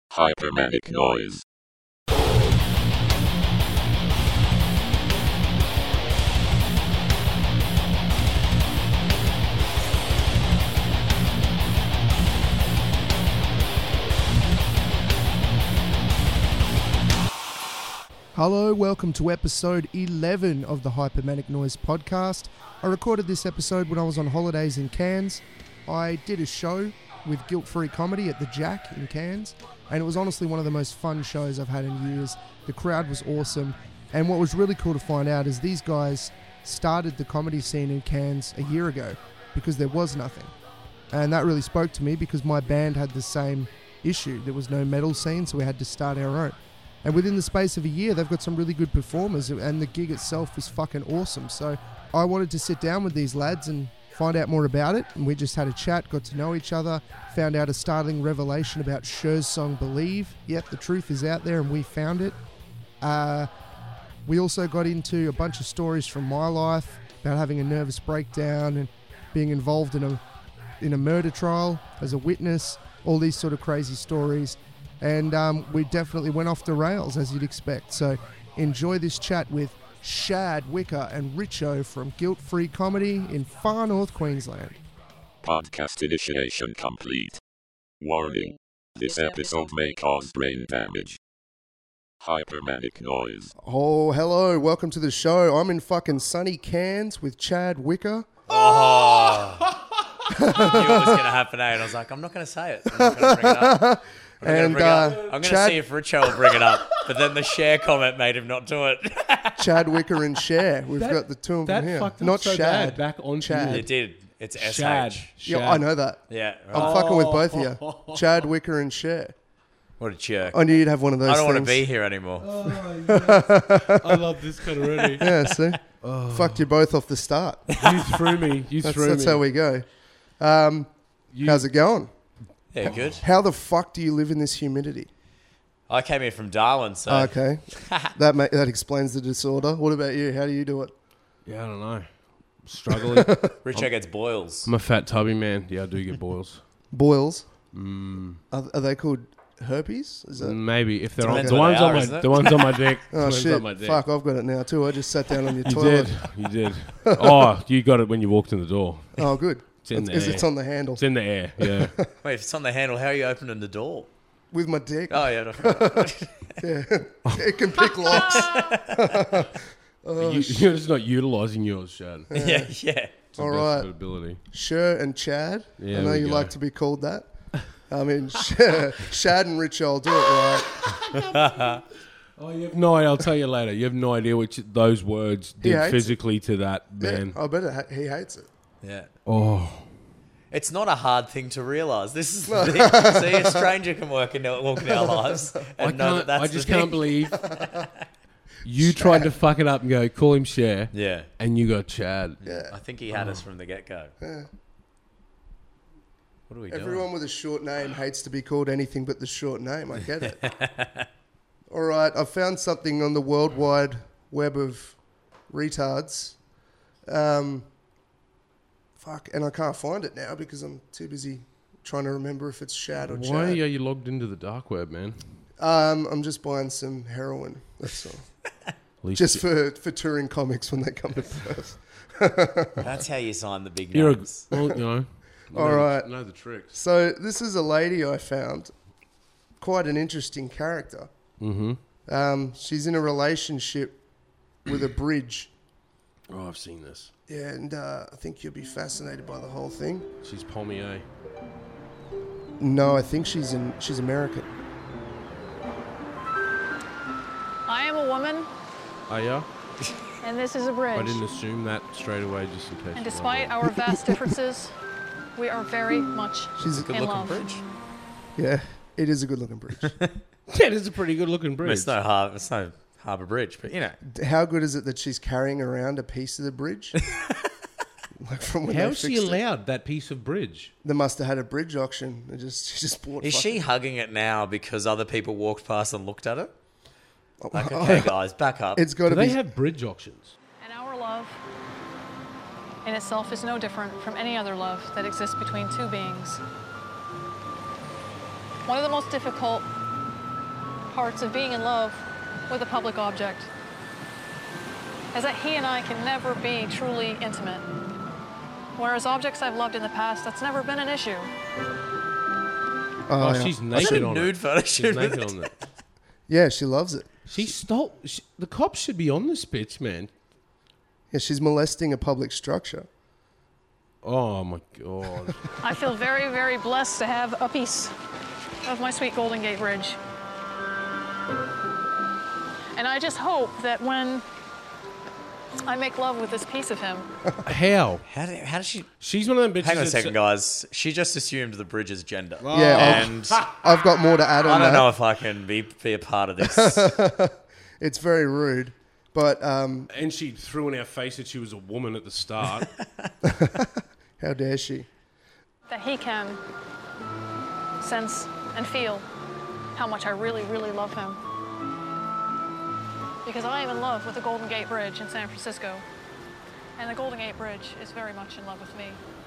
Hypermanic noise. Hello, welcome to episode 11 of the Hypermanic Noise podcast. I recorded this episode when I was on holidays in Cairns. I did a show with Guilt Free Comedy at the Jack in Cairns, and it was honestly one of the most fun shows I've had in years. The crowd was awesome, and what was really cool to find out is these guys started the comedy scene in Cairns a year ago because there was nothing. And that really spoke to me because my band had the same issue. There was no metal scene, so we had to start our own. And within the space of a year, they've got some really good performers, and the gig itself was fucking awesome. So I wanted to sit down with these lads and find out more about it. And we just had a chat, got to know each other, found out a startling revelation about Cher's song Believe. Yep, the truth is out there and we found it. We also got into a bunch of stories from my life about having a nervous breakdown and being involved in a murder trial as a witness, all these sort of crazy stories. And we definitely went off the rails, as you'd expect. So enjoy this chat with Shad, Wicker and Richo from Guilt Free Comedy in far north Queensland. Podcast initiation complete. Warning. This episode may cause brain damage. Hypermanic noise. Oh, hello. Welcome to the show. I'm in fucking sunny Cairns with Chad Wicker. Oh! I knew it was going to happen, eh? And I was like, I'm not going to say it. I'm not going to bring it up. I'm going to see if Richo will bring it up. But then the share comment made him not do it. Chad Wicker and Cher. We've got the two of them here. Not so Shad. bad. Back on Chad. It did. It's Shad. SH. Yeah, I know that. Yeah. I'm Right. fucking with both of you. Chad Wicker and Cher. What a jerk. I knew you'd have one of those I don't want to things. be here anymore. Oh, yes. I love this kind already. Yeah, see? Fucked you both off the start. You threw me. That's how we go. How's it going? Yeah, good. How the fuck do you live in this humidity? I came here from Darwin, so... Okay. That explains the disorder. What about you? How do you do it? Yeah, I don't know. Struggling. Richo gets boils. I'm a fat tubby man. Yeah, I do get boils. Boils? Are they called herpes? Is that... Maybe if they're on Depends the what ones they on are, my isn't it? the ones on my dick. Oh, ones shit. on my dick. Fuck, I've got it now too. I just sat down on your You toilet. did. Oh, you got it when you walked in the door. Oh, good. It's in Because there. it's on the handle. It's in the air. Yeah. Wait, if it's on the handle, how are you opening the door? With my dick. Oh, yeah. Yeah. It can pick locks. You're just not utilising yours, Shad. Yeah. It's All the best right. of ability. Cher and Chad. Yeah, I know we you go. like to be called that. I mean, Shad and Rich, I'll do it right. Oh, you have no idea. I'll tell you later. You have no idea what those words He did hates physically to that man. Yeah, I bet he hates it. Yeah. Oh. It's not a hard thing to realise. This is the thing. See, a stranger can walk into our lives and know that that's I just the thing. can't believe you tried to fuck it up and go, call him Cher, Yeah. and you got Chad. Yeah. I think he had us from the get-go. Yeah. What are we doing? Everyone with a short name hates to be called anything but the short name. I get it. All right. I found something on the World Wide Web of retards. Fuck. And I can't find it now because I'm too busy trying to remember if it's Shad or Why Chad. are you logged into the dark web, man? I'm just buying some heroin. That's all. At least Just for touring comics when they come to Perth. That's how you sign the big you're names. well, you know. All right. Know the tricks. So this is a lady I found. Quite an interesting character. Mm-hmm. She's in a relationship with a bridge. Oh, I've seen this. Yeah, and I think you'll be fascinated by the whole thing. She's Pommier. No, I think she's American. I am a woman, Oh, yeah? and this is a bridge. I didn't assume that straight away just in case. And you despite wondered. our vast differences, we are very much She's Good in looking love. bridge. Yeah, it is a good looking bridge. Yeah, it is a pretty good looking I mean, bridge. it's no Harbour Bridge, but you know. How good is it that she's carrying around a piece of the bridge? Like from when How they is she fixed it. allowed that piece of bridge? They must have had a bridge auction. She just bought. Is fucking- she hugging it now because other people walked past and looked at it? Like, okay, guys, back up. It's got Do to they be. have bridge auctions? And our love in itself is no different from any other love that exists between two beings. One of the most difficult parts of being in love with a public object is that he and I can never be truly intimate. Whereas objects I've loved in the past, that's never been an issue. Oh, she's naked on nude it. photo She's shoot. naked on it. Yeah, she loves it. She stole... the cops should be on this bitch, man. Yeah, she's molesting a public structure. Oh, my God. I feel very, very blessed to have a piece of my sweet Golden Gate Bridge. And I just hope that when I make love with this piece of him, How? How does she... She's one of them bitches. Hang on a that second, guys. She just assumed the bridge's gender. Yeah, And I've got more to add on I don't that. know if I can be a part of this. It's very rude. But And she threw in our face that she was a woman at the start. how dare she? that he can sense and feel how much I really, really love him. Because I am in love with the Golden Gate Bridge in San Francisco. And the Golden Gate Bridge is very much in love with me.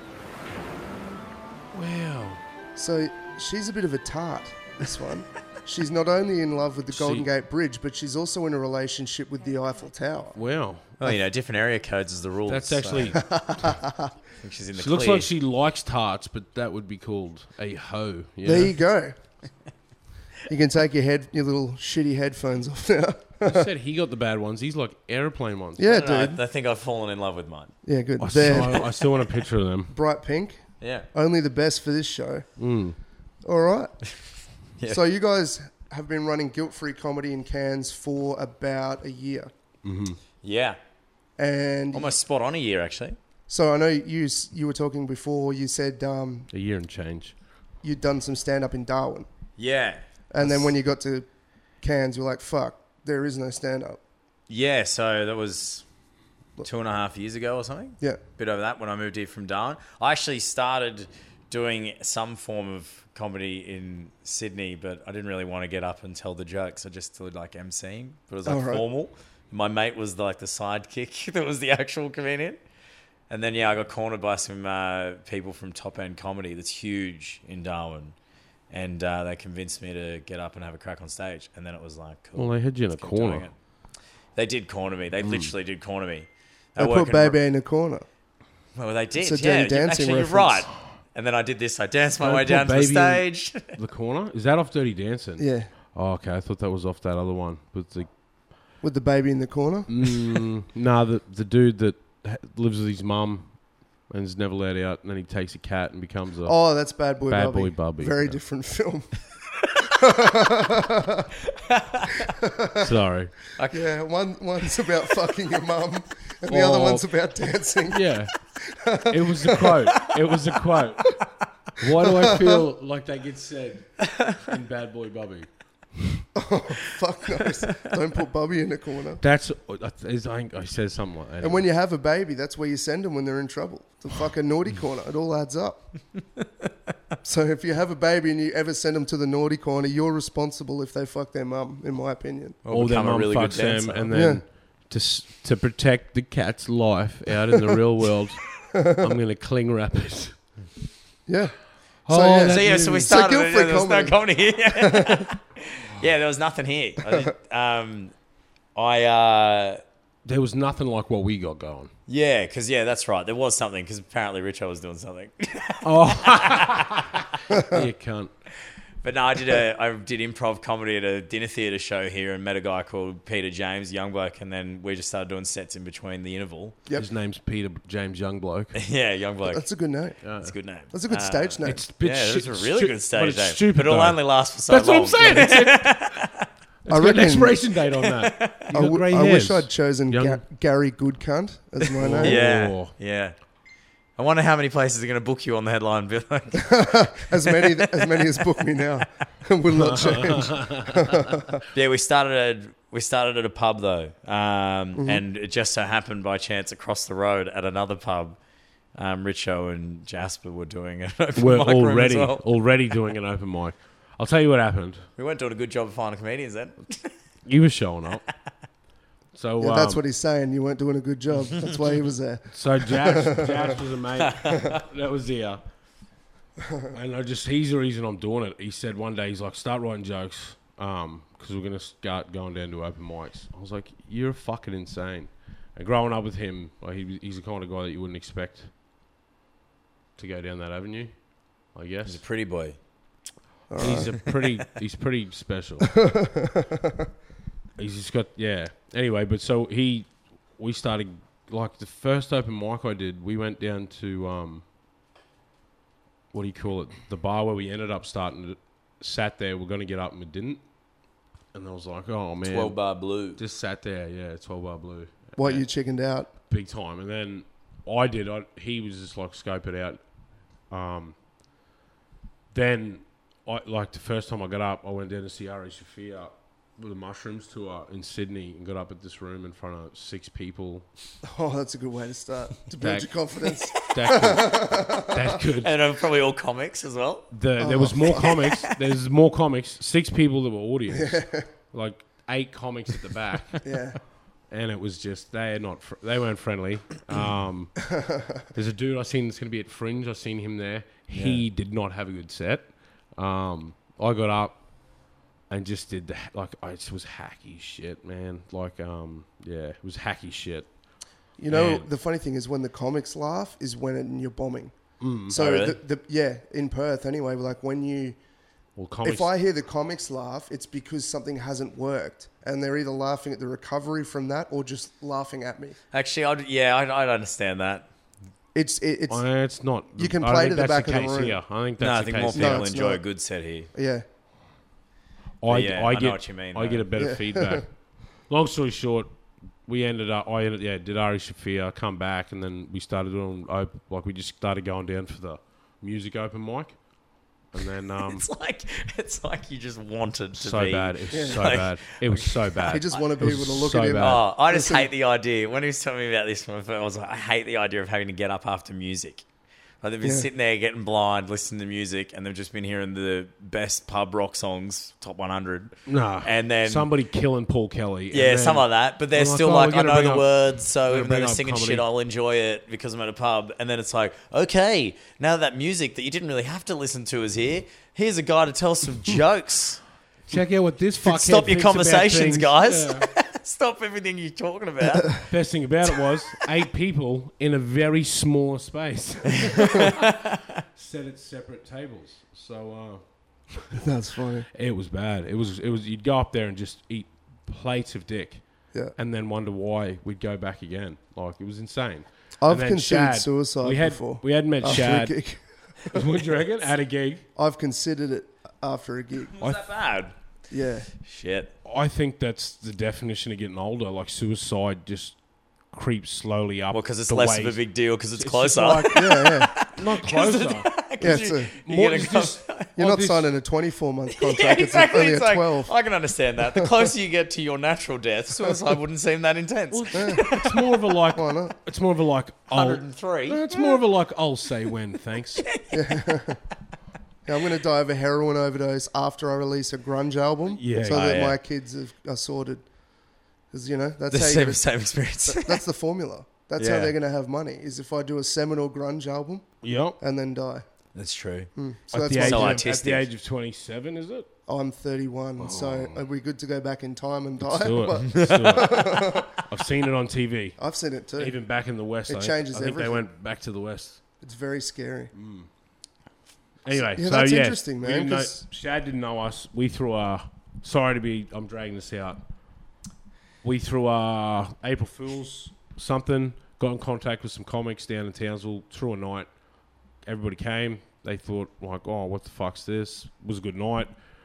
Wow. So she's a bit of a tart, this one. She's not only in love with the Golden Gate Bridge, but she's also in a relationship with the Eiffel Tower. Wow. Well, different area codes is the rule. That's actually... I think she's in the She looks clear. like she likes tarts, but that would be called a hoe. Yeah. There you go. You can take your little shitty headphones off now. You said he got the bad ones. He's like airplane ones. Yeah, I don't know, dude. I think I've fallen in love with mine. Yeah, good. I They're still want a picture of them. bright pink. Yeah. Only the best for this show. All right. Yeah. So you guys have been running guilt-free comedy in Cairns for about a year. Yeah. And Almost spot on a year, actually. so I know you were talking before, you said A year and change. you'd done some stand-up in Darwin. Yeah. And then when you got to Cairns, you're like, fuck, there is no stand-up. Yeah, so that was 2.5 years ago or something. Yeah. Bit over that when I moved here from Darwin. I actually started doing some form of comedy in Sydney, but I didn't really want to get up and tell the jokes. I just did like emceeing, but it was like Oh, right. formal. My mate was like the sidekick that was the actual comedian. And then, I got cornered by some people from Top End Comedy that's huge in Darwin. And they convinced me to get up and have a crack on stage. And then it was like, cool. Well, they had you in a let's keep doing corner. it. They did corner me. They literally did corner me. They work put in- Baby in a corner. Well, they did. It's a Dirty Dancing actually, reference. you're right. And then I did this. I danced my Don't way put down to the Baby in- stage. The corner? Is that off Dirty Dancing? Yeah. Oh, okay. I thought that was off that other one. With the With the baby in the corner. nah, the dude that lives with his mum and is never let out, and then he takes a cat and becomes a... Oh, that's Bad Boy Bad Bubby. Boy Bubby, Very yeah. different film. Sorry. Yeah, one's about fucking your mum, and the other Oh. one's about dancing. Yeah. It was a quote. It was a quote. Why do I feel like they get said in Bad Boy Bubby? Fuck knows. Don't put Bubby in the corner. That's... I said something like that. And when you have a baby, that's where you send them when they're in trouble. The fucking naughty corner. It all adds up. So if you have a baby and you ever send them to the naughty corner, you're responsible if they fuck their mum, in my opinion. Or their become a mum really good fucks them, dancer. and then to protect the cat's life out in the real world, I'm going to cling wrap it. Yeah. Oh, yeah. that So movie. so we So started. guilt-free There was no comedy. comedy here. Yeah, there was nothing here. There was nothing like what we got going. Yeah, because that's right. There was something because apparently Richo was doing something. You cunt. But no, I did improv comedy at a dinner theatre show here and met a guy called Peter James, young bloke, and then we just started doing sets in between the interval. Yep. His name's Peter James Youngbloke. Yeah, young bloke. That's a good name. That's a good name. That's a good stage name. It's a bit Yeah, shit- it's a really stu- good but stage it's name. stupid, But it'll though. only last for so That's long. what I'm saying. It's got an expiration date on that. You got grey I wish hairs. I'd chosen Young- Gary Goodcunt as my name. Yeah, Oh. yeah. I wonder how many places are going to book you on the headline. Bill. As many as book me now. Will not change. Yeah, we started at a pub though, and it just so happened by chance across the road at another pub, Richo and Jasper were doing an open We're mic room as already doing an open mic. I'll tell you what happened. We weren't doing a good job of finding comedians then. You were showing up. So Yeah, that's what he's saying. You weren't doing a good job. That's why he was there. So Jash was a mate. That was and he's the reason I'm doing it. He said one day, he's like, start writing jokes. because we're going to start going down to open mics. I was like, you're fucking insane. And growing up with him, like he's the kind of guy that you wouldn't expect to go down that avenue, I guess. He's a pretty boy. He's pretty special. He's just got, yeah. Anyway, but so we started, like the first open mic I did, we went down to, what do you call it? The bar where we ended up starting, sat there, we're going to get up and we didn't. And I was like, oh man. 12 Bar Blue. Just sat there, yeah, 12 Bar Blue. What, you chickened out? Big time. And then I did, he was just like, scope it out. Then, like the first time I got up, I went down to see Ari Shafir with a Mushrooms tour in Sydney and got up at this room in front of 6 people. Oh, that's a good way to start, to build your confidence. That could. And probably all comics as well. There was more comics. There's more comics. 6 people that were audience. Like 8 comics at the back. Yeah. And it was just, they weren't friendly. There's a dude I seen that's going to be at Fringe. I seen him there. He did not have a good set. I got up and just did it was hacky shit, man. Like, it was hacky shit. You know, And- the funny thing is when the comics laugh is when you're bombing. So, Oh, really? in Perth anyway, like when you... Well, comics, If I hear the comics laugh, it's because something hasn't worked. And they're either laughing at the recovery from that or just laughing at me. Actually, I'd understand that. It's it's not. You can I play don't to think the that's back of the case room. here. I think No, I that's think the more case No, people it's enjoy not. a good set here. yeah. I know what you mean, I though. get a better Yeah. feedback. Long story short, I did Ari Shafir, come back, and then we started doing, we just started going down for the music open mic. And then, It's like you just wanted to so be. bad. It was so Like- bad. It was so bad. He just wanted It was people to look so at him. bad. Oh, I just Listen. hate the idea. When he was telling me about this, I was like, I hate the idea of having to get up after music. Like they've been Yeah. sitting there getting blind, listening to music, and they've just been hearing the best pub rock songs, top 100. Nah. And then somebody killing Paul Kelly. and yeah, then- something like that. But they're I'm like, still oh, like, we're I gonna know bring the up- words, so we're even gonna though bring they're up singing comedy. shit, I'll enjoy it because I'm at a pub. And then it's like, okay, now that music that you didn't really have to listen to is here, here's a guy to tell some jokes. Check out what this fuckhead Stop your thinks about conversations, things. guys. Yeah. Stop everything you're talking about. Best thing about it was 8 people in a very small space. Set at separate tables. So That's funny. it was bad. It was you'd go up there and just eat plates of dick Yeah. and then wonder why we'd go back again. Like it was insane. I've And then considered Shad, suicide before. We had met After a Shad. gig. What do you reckon? At a gig. I've considered it after a gig. Was that bad? Yeah. Shit. I think that's the definition of getting older. Like suicide just creeps slowly up. Well, because it's the less of a ways. big deal because it's It's closer. just like- Yeah, not closer. yeah. It's a, More, it's just, you're like not this- signing a 24-month contract. Yeah, exactly. It's only It's a like, 12. I can understand that. The closer you get to your natural death, suicide wouldn't seem that intense. It's more of a like. Why not? It's more of a like. I'll, 103. no, it's more of a like. I'll say when. Thanks. Yeah, I'm going to die of a heroin overdose after I release a grunge album, Yeah. so Oh, that yeah. my kids are sorted. Because that's The how same, you, same experience. that's the formula. That's Yeah. how they're going to have money. Is if I do a seminal grunge album Yep. and then die. That's true. So At that's the, my age So plan. of, at artistic. the age of 27, is it? I'm 31, so are we good to go back in time and die? Let's do it. But Let's do it. I've seen it on TV. I've seen it too. Even back in the West. It I think. changes I think everything. they went back to the West. It's very scary. Anyway, Yeah, so that's yeah, interesting, we man, didn't know- 'cause- Shad didn't know us. We threw our. Sorry to be. I'm dragging this out. We threw our April Fools something. Got in contact with some comics down in Townsville. Threw a night. Everybody came. They thought like, oh, what the fuck's this? It was a good night.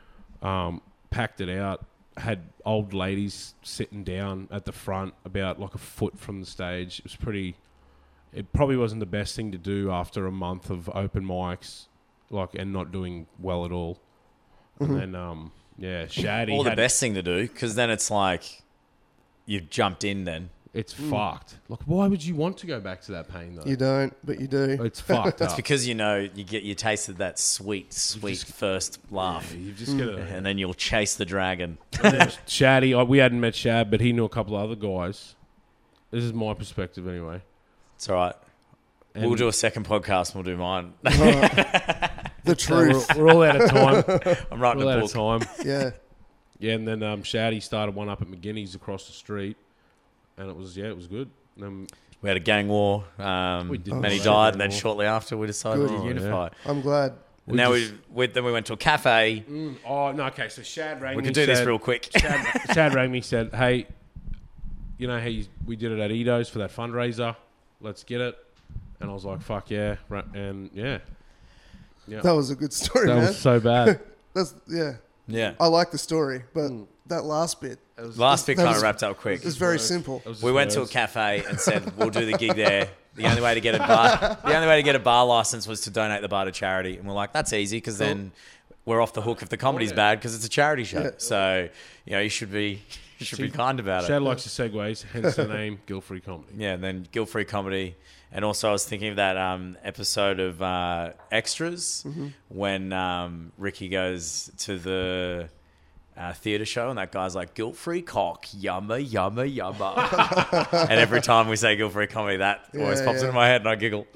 Packed it out. Had old ladies sitting down at the front, about like a foot from the stage. It was pretty. It probably wasn't the best thing to do after a month of open mics, and not doing well at all. And then, Shad. Or the best thing to do, because then it's like you've jumped in then. It's fucked. Like, why would you want to go back to that pain though? You don't, but you do. It's fucked It's up. because you tasted that sweet first laugh. You've just got to. And then you'll chase the dragon. Shaddy, we hadn't met Shad, but he knew a couple of other guys. This is my perspective anyway. It's all right. We'll do a second podcast and we'll do mine. The So truth. we're all out of time. I'm writing We're all a out of book. time. Yeah. Yeah, and then Shaddy started one up at McGinney's across the street, and it was good. We had a gang war. We did Many have a died, gang and then war. shortly after we decided Good. to unify. I'm glad. And now we went to a cafe. Oh no, okay. So Shad rang me. We can do this real quick. Shad rang me, said, "Hey, you know, we did it at Edo's for that fundraiser. Let's get it." And I was like, "Fuck yeah!" And yeah, That was a good story, that man. was so bad. Yeah. I like the story, but that last bit, Last bit that kind was- of wrapped up quick. it's very simple. We went to a cafe and said we'll do the gig there. The only way to get a bar license was to donate the bar to charity, and we're like, that's easy because then we're off the hook if the comedy's bad because it's a charity show. Yeah. So you should be kind about it. Shad likes the segues, hence the name Guilt Free Comedy. Yeah, and then Guilt Free Comedy. And also I was thinking of that episode of Extras when Ricky goes to the theatre show and that guy's like, guilt free cock, yumma, yumma, yumma. And every time we say guilt free comedy, that always pops into my head and I giggle.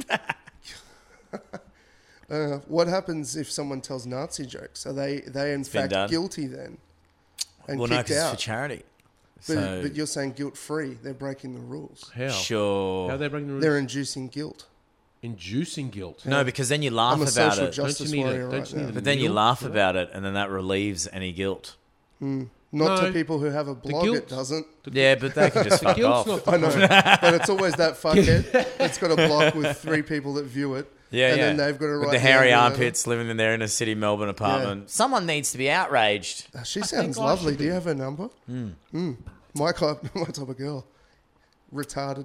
What happens if someone tells Nazi jokes? Are they in fact done. guilty then? And Well, no, kicked because it's out? for charity. But you're saying guilt-free. They're breaking the rules. How? Sure. How are they breaking the rules? They're inducing guilt. Inducing guilt. No, because then you laugh I'm a about social it. justice Don't you need warrior it? right Don't you now. need But then you Guilt laugh for that? about it and then that relieves any guilt. Not No. to people who have a blog, guilt- it doesn't. Yeah, but they can just fuck Guilt's off. not I know, but it's always that fuckhead that's got a blog with 3 people that view it. Yeah, and yeah. then they've got to write With the hairy under armpits living in their inner city Melbourne apartment. Someone needs to be outraged. She sounds I lovely. should Do you have her number? My type of girl. Retarded.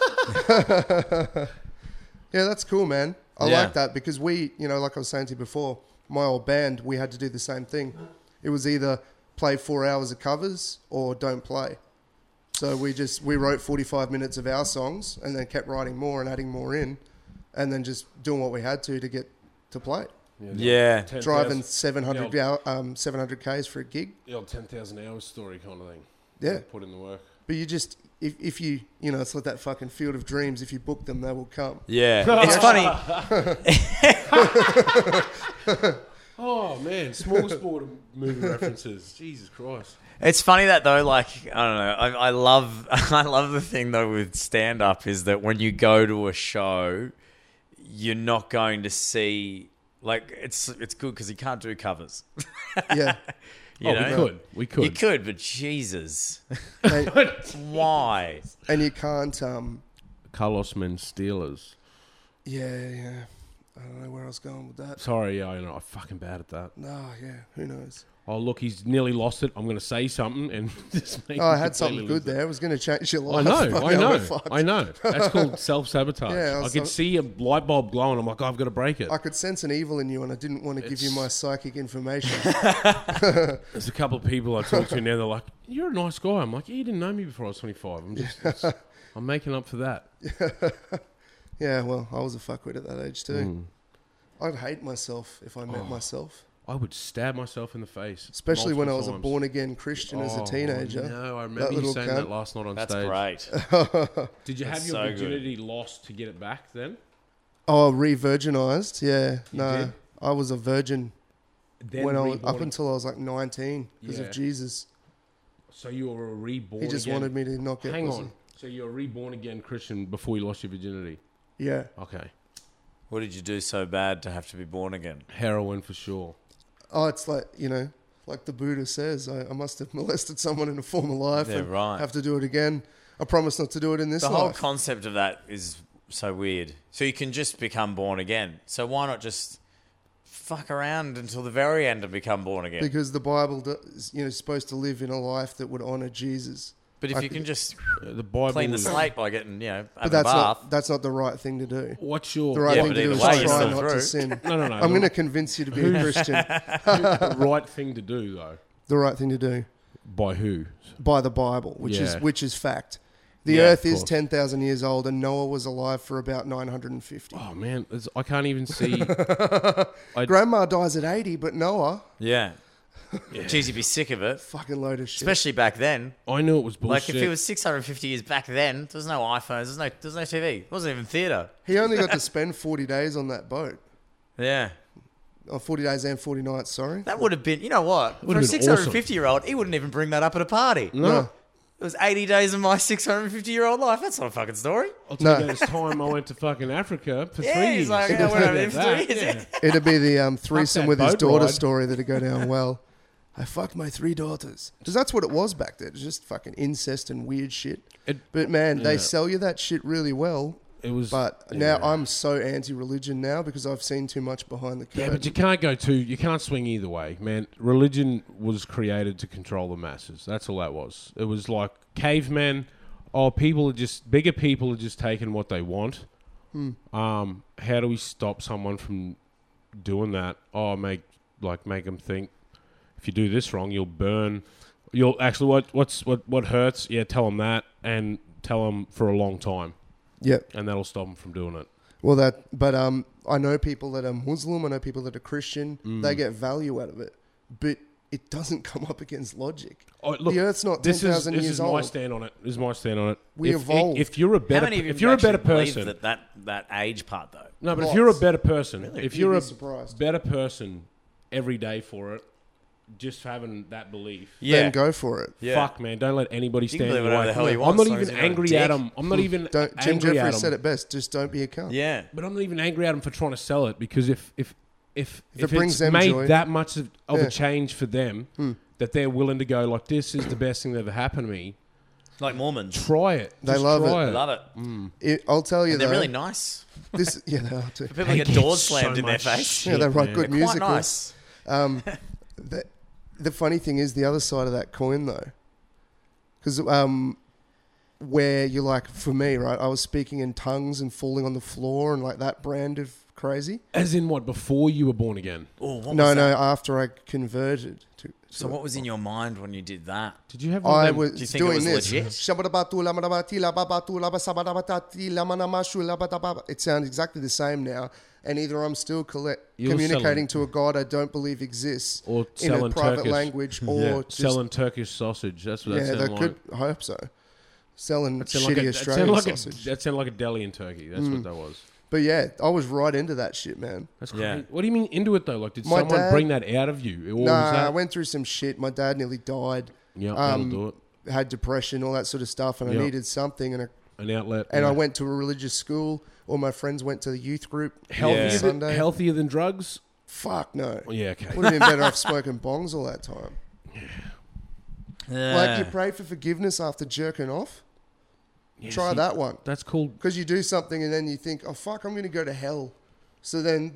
Yeah, that's cool, man. I Yeah. like that because we, like I was saying to you before, my old band, we had to do the same thing. It was either play 4 hours of covers or don't play. So we wrote 45 minutes of our songs and then kept writing more and adding more in and then just doing what we had to get to play. Yeah. 10,000 Driving 700 Ks for a gig. The old 10,000 hours story kind of thing. Yeah. Put in the work. But you just, if you, it's like that fucking Field of Dreams. If you book them, they will come. Yeah. It's funny. Oh, man. Smorgasbord movie references. Jesus Christ. It's funny that though, like, I don't know. I love the thing though with stand up is that when you go to a show, you're not going to see like it's good because you can't do covers. Yeah. You know? We could. You could, but Jesus, and, why? and you can't, Carlos Steelers. yeah. I don't know where I was going with that. Sorry, yeah, I know. I'm fucking bad at that. No, yeah. Who knows? Oh, look, he's nearly lost it. I'm going to say something and just make Oh, I him had something completely good lose it. there. It was going to change your I life. know, Fuck, we're fucked. I know. That's called self-sabotage. Yeah, I could see a light bulb glowing. I'm like, oh, I've got to break it. I could sense an evil in you and I didn't want to give you my psychic information. There's a couple of people I talk to now. They're like, "You're a nice guy." I'm like, "Yeah, you didn't know me before I was 25. I'm just, I'm making up for that." Yeah, well, I was a fuckwit at that age too. I'd hate myself if I met myself. I would stab myself in the face, Especially when I was multiple a times. born-again Christian as a teenager. No, I That remember you little saying cunt. that last night on That's stage. great. Did you have That's your so good. virginity lost to get it back then? Oh, re-virginized? Yeah. No, did? I was a virgin Then when I was, reborn. up until I was like 19 because Yeah. of Jesus. So you were a reborn. He just again. wanted me to not get Hang pussy. on. So you're a reborn again Christian before you lost your virginity. Yeah. Okay. What did you do so bad to have to be born again? Heroin for sure. Oh, it's like, like the Buddha says, I must have molested someone in a former life Yeah, and right. have to do it again. I promise not to do it in this The whole life. concept of that is so weird. So you can just become born again. So why not just fuck around until the very end and become born again? Because the Bible is, supposed to live in a life that would honor Jesus. But if you can just The Bible. clean the is- slate by getting, But having a that's bath. that's not the right thing to do. What's your The right Yeah, thing but to do either is way, try you're still not to through. sin. No. I'm going to convince you to be a Christian. the right thing to do though? The right thing to do By who? by the Bible, which Yeah. is fact. The Yeah, Earth of is course. 10,000 years old, and Noah was alive for about 950. Oh man, I can't even see. Grandma dies at 80, but Noah, Yeah. Jeez, you'd be sick of it. fucking load of shit. Especially back then. I knew it was bullshit. Like if it was 650 years back then, there was no iPhones, there's no TV. It wasn't even theatre. He only got to spend 40 days on that boat. Yeah. 40 days and 40 nights, sorry. That would have been, you know what? For a Would've been 650-year-old, he wouldn't even bring that up at a party. No. It was 80 days of my 650-year-old life. That's not a fucking story. I'll tell you No. this time I went to fucking Africa for 3 Yeah, years. he's like, I'll yeah, tell you whatever, about for 3 that, years. yeah. It'd be the threesome that with his boat daughter ride. story that'd go down well. I fucked my 3 daughters. Because that's what it was back then. It was just fucking incest and weird shit. But man, they sell you that shit really well. It was, But now I'm so anti-religion now because I've seen too much behind the curtain. yeah, but you can't swing either way, man. Religion was created to control the masses. That's all that was. It was like cavemen. Bigger people are just taking what they want. How do we stop someone from doing that? Make them think if you do this wrong, you'll burn. You'll actually what hurts? Yeah, tell them that and tell them for a long time. Yep. And that'll stop them from doing it. Well, I know people that are Muslim. I know people that are Christian. They get value out of it, but it doesn't come up against logic. Oh, look, the Earth's not 10,000 years This is old. my stand on it. This is my stand on it. We evolved. If you're a How better, many of you if you're a actually better believe person, that age part, though? no, but if Lots. you're a better person, if You'd you're be a surprised. better person every day for it, just having that belief. Then go for it. Yeah. Fuck, man! Don't let anybody You can stand in believe your whatever way. the hell you I'm want, not as long as even you're not a angry dick. at him. I'm not even Jim angry Jeffrey at him. said it best. Just don't be a cunt. Yeah. But I'm not even angry at him for trying to sell it because if it brings it's them made joy. that much of Yeah. a change for them that they're willing to go like this is the best thing that ever happened to me. Like Mormons. Try it. They Just love try it. I love it. I'll tell you And they're though. really nice. This, yeah, they are too. People They get get doors so slammed in their much face. shit. Yeah, they write man. good Quite musicals. nice. The funny thing is the other side of that coin though, because where you're like, for me, right? I was speaking in tongues and falling on the floor and like that brand of crazy. As in what? Before you were born again? Oh, what No, was no, that? after I converted. So what was in your mind when you did that? Did you have? one of I them- was Do you think it doing was this. legit? It sounds exactly the same now. And either I'm still You're communicating to a God I don't believe exists Or in a selling private Turkish. language, or Yeah, just selling Turkish sausage. That's what that yeah, sounded that like. could. I hope so. Selling That sounded shitty that Australian sounded sausage. that sounded like a deli in Turkey. That's what that was. But yeah, I was right into that shit, man. That's Yeah. crazy. What do you mean into it though? Like, did My someone dad- bring that out of you? Or was Nah, that? I went through some shit. My dad nearly died. Yeah, that'll do it. Had depression, all that sort of stuff, and I Yep. needed something. An outlet. And yeah. I went to a religious school. All my friends went to the youth group. healthier, Yeah. than, Sunday. healthier than drugs. Fuck no. Oh, yeah, okay. Would have been better off smoking bongs all that time. Like you pray for forgiveness after jerking off. Yeah, Try see, that one. That's cool. Because you do something and then you think, oh fuck, I'm going to go to hell. So then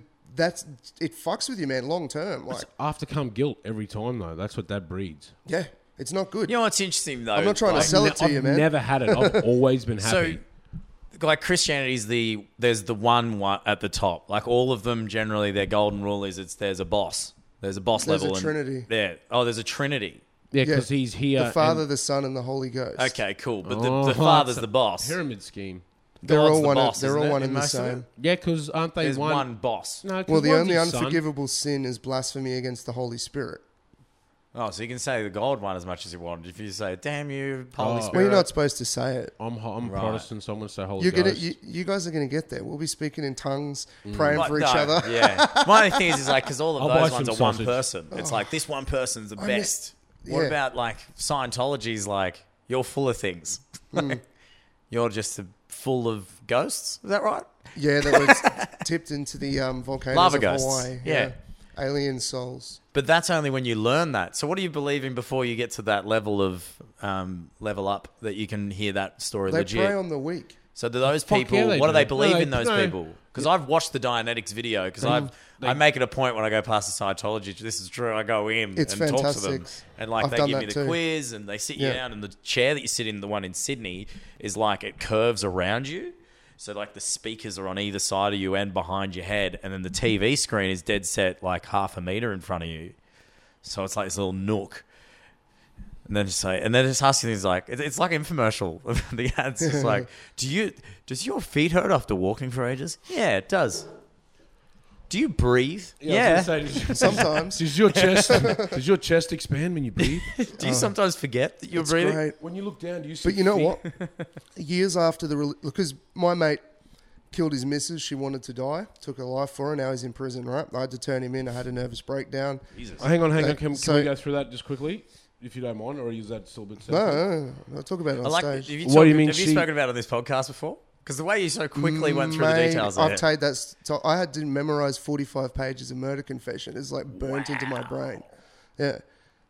it fucks with you, man, long term. Like, After come guilt every time though. That's what that breeds. yeah, it's not good. You know what's interesting though? I'm not trying to like, sell it to I've you, man. never had it. I've always been happy. So, like Christianity's there's the one at the top. Like all of them, generally, their golden rule is there's a boss. There's a boss There's level. a trinity. Yeah. Oh, there's a trinity. yeah, Yeah. because he's here. The Father, and- the Son, and the Holy Ghost. Okay, cool. But Oh, the father's it's a the boss. pyramid scheme. They're God's all the one. boss, They're isn't all it, one in and the most of same. it? Yeah, because aren't they There's one? one boss. No, 'cause Well, the one's only his son. unforgivable sin is blasphemy against the Holy Spirit. Oh, so you can say the God one as much as you want. If you say, "Damn you, Holy Oh. Spirit," Well, you're not supposed to say it. I'm Right. Protestant, so I'm going to say Holy You're gonna, Ghost. you guys are going to get there. We'll be speaking in tongues, praying But for each no, other. Yeah. My only thing is like because all of I'll buy those ones are some one sausage. person. It's like this one person's the I best. mean, What yeah. about like Scientology's like you're full of things. You're just full of ghosts. Is that right? Yeah, that was tipped into the volcanoes Lava of ghosts. Hawaii. Yeah. Alien souls. But that's only when you learn that. So what do you believe in before you get to that level of level up that you can hear that story They legit? prey on the weak. So do those Fuck people, yeah, they what do they do. believe No, in those no. people? Because I've watched the Dianetics video because I make it a point when I go past the Scientology, this is true, I go in It's and talk to them. fantastic. And like I've they done give me that the too. quiz and they sit you Yeah. down and the chair that you sit in, the one in Sydney, is like it curves around you. So like the speakers are on either side of you and behind your head, and then the TV screen is dead set like half a meter in front of you. So it's like this little nook. And then just ask you things like it's like infomercial. The ads is like, does your feet hurt after walking for ages? Yeah, it does. Do you breathe? I was gonna say, Sometimes. does your chest expand when you breathe? Do you sometimes forget that you're It's breathing? great. When you look down, do you see But you know feet? what? Years after because my mate killed his missus. She wanted to die. Took her life for her. Now he's in prison, right? I had to turn him in. I had a nervous breakdown. Jesus. Hang on. Can So- we go through that just quickly, if you don't mind, or is that still a bit sensitive? No, I'll talk about it on Have stage. you, What do you mean have you she- spoken about it on this podcast before? Because the way you so quickly went through the Mate, details I've there. taken that. So I had to memorize 45 pages of murder confession. It's like burnt into my brain. Yeah.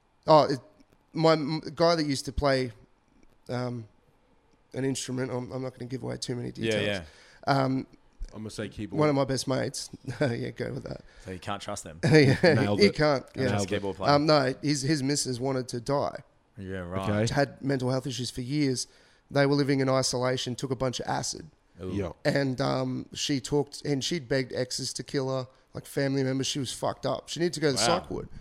My guy that used to play an instrument. I'm not going to give away too many details. yeah. I'm gonna say keyboard. One of my best mates. Yeah, go with that. So you can't trust them. Yeah, Nailed he it. can't. Yeah. Just keyboard player. No, his missus wanted to die. Yeah, right. Okay. Had mental health issues for years. They were living in isolation. Took a bunch of acid. Yeah. And she talked, and she'd begged exes to kill her, like family members. She was fucked up. She needed to go to the psych ward,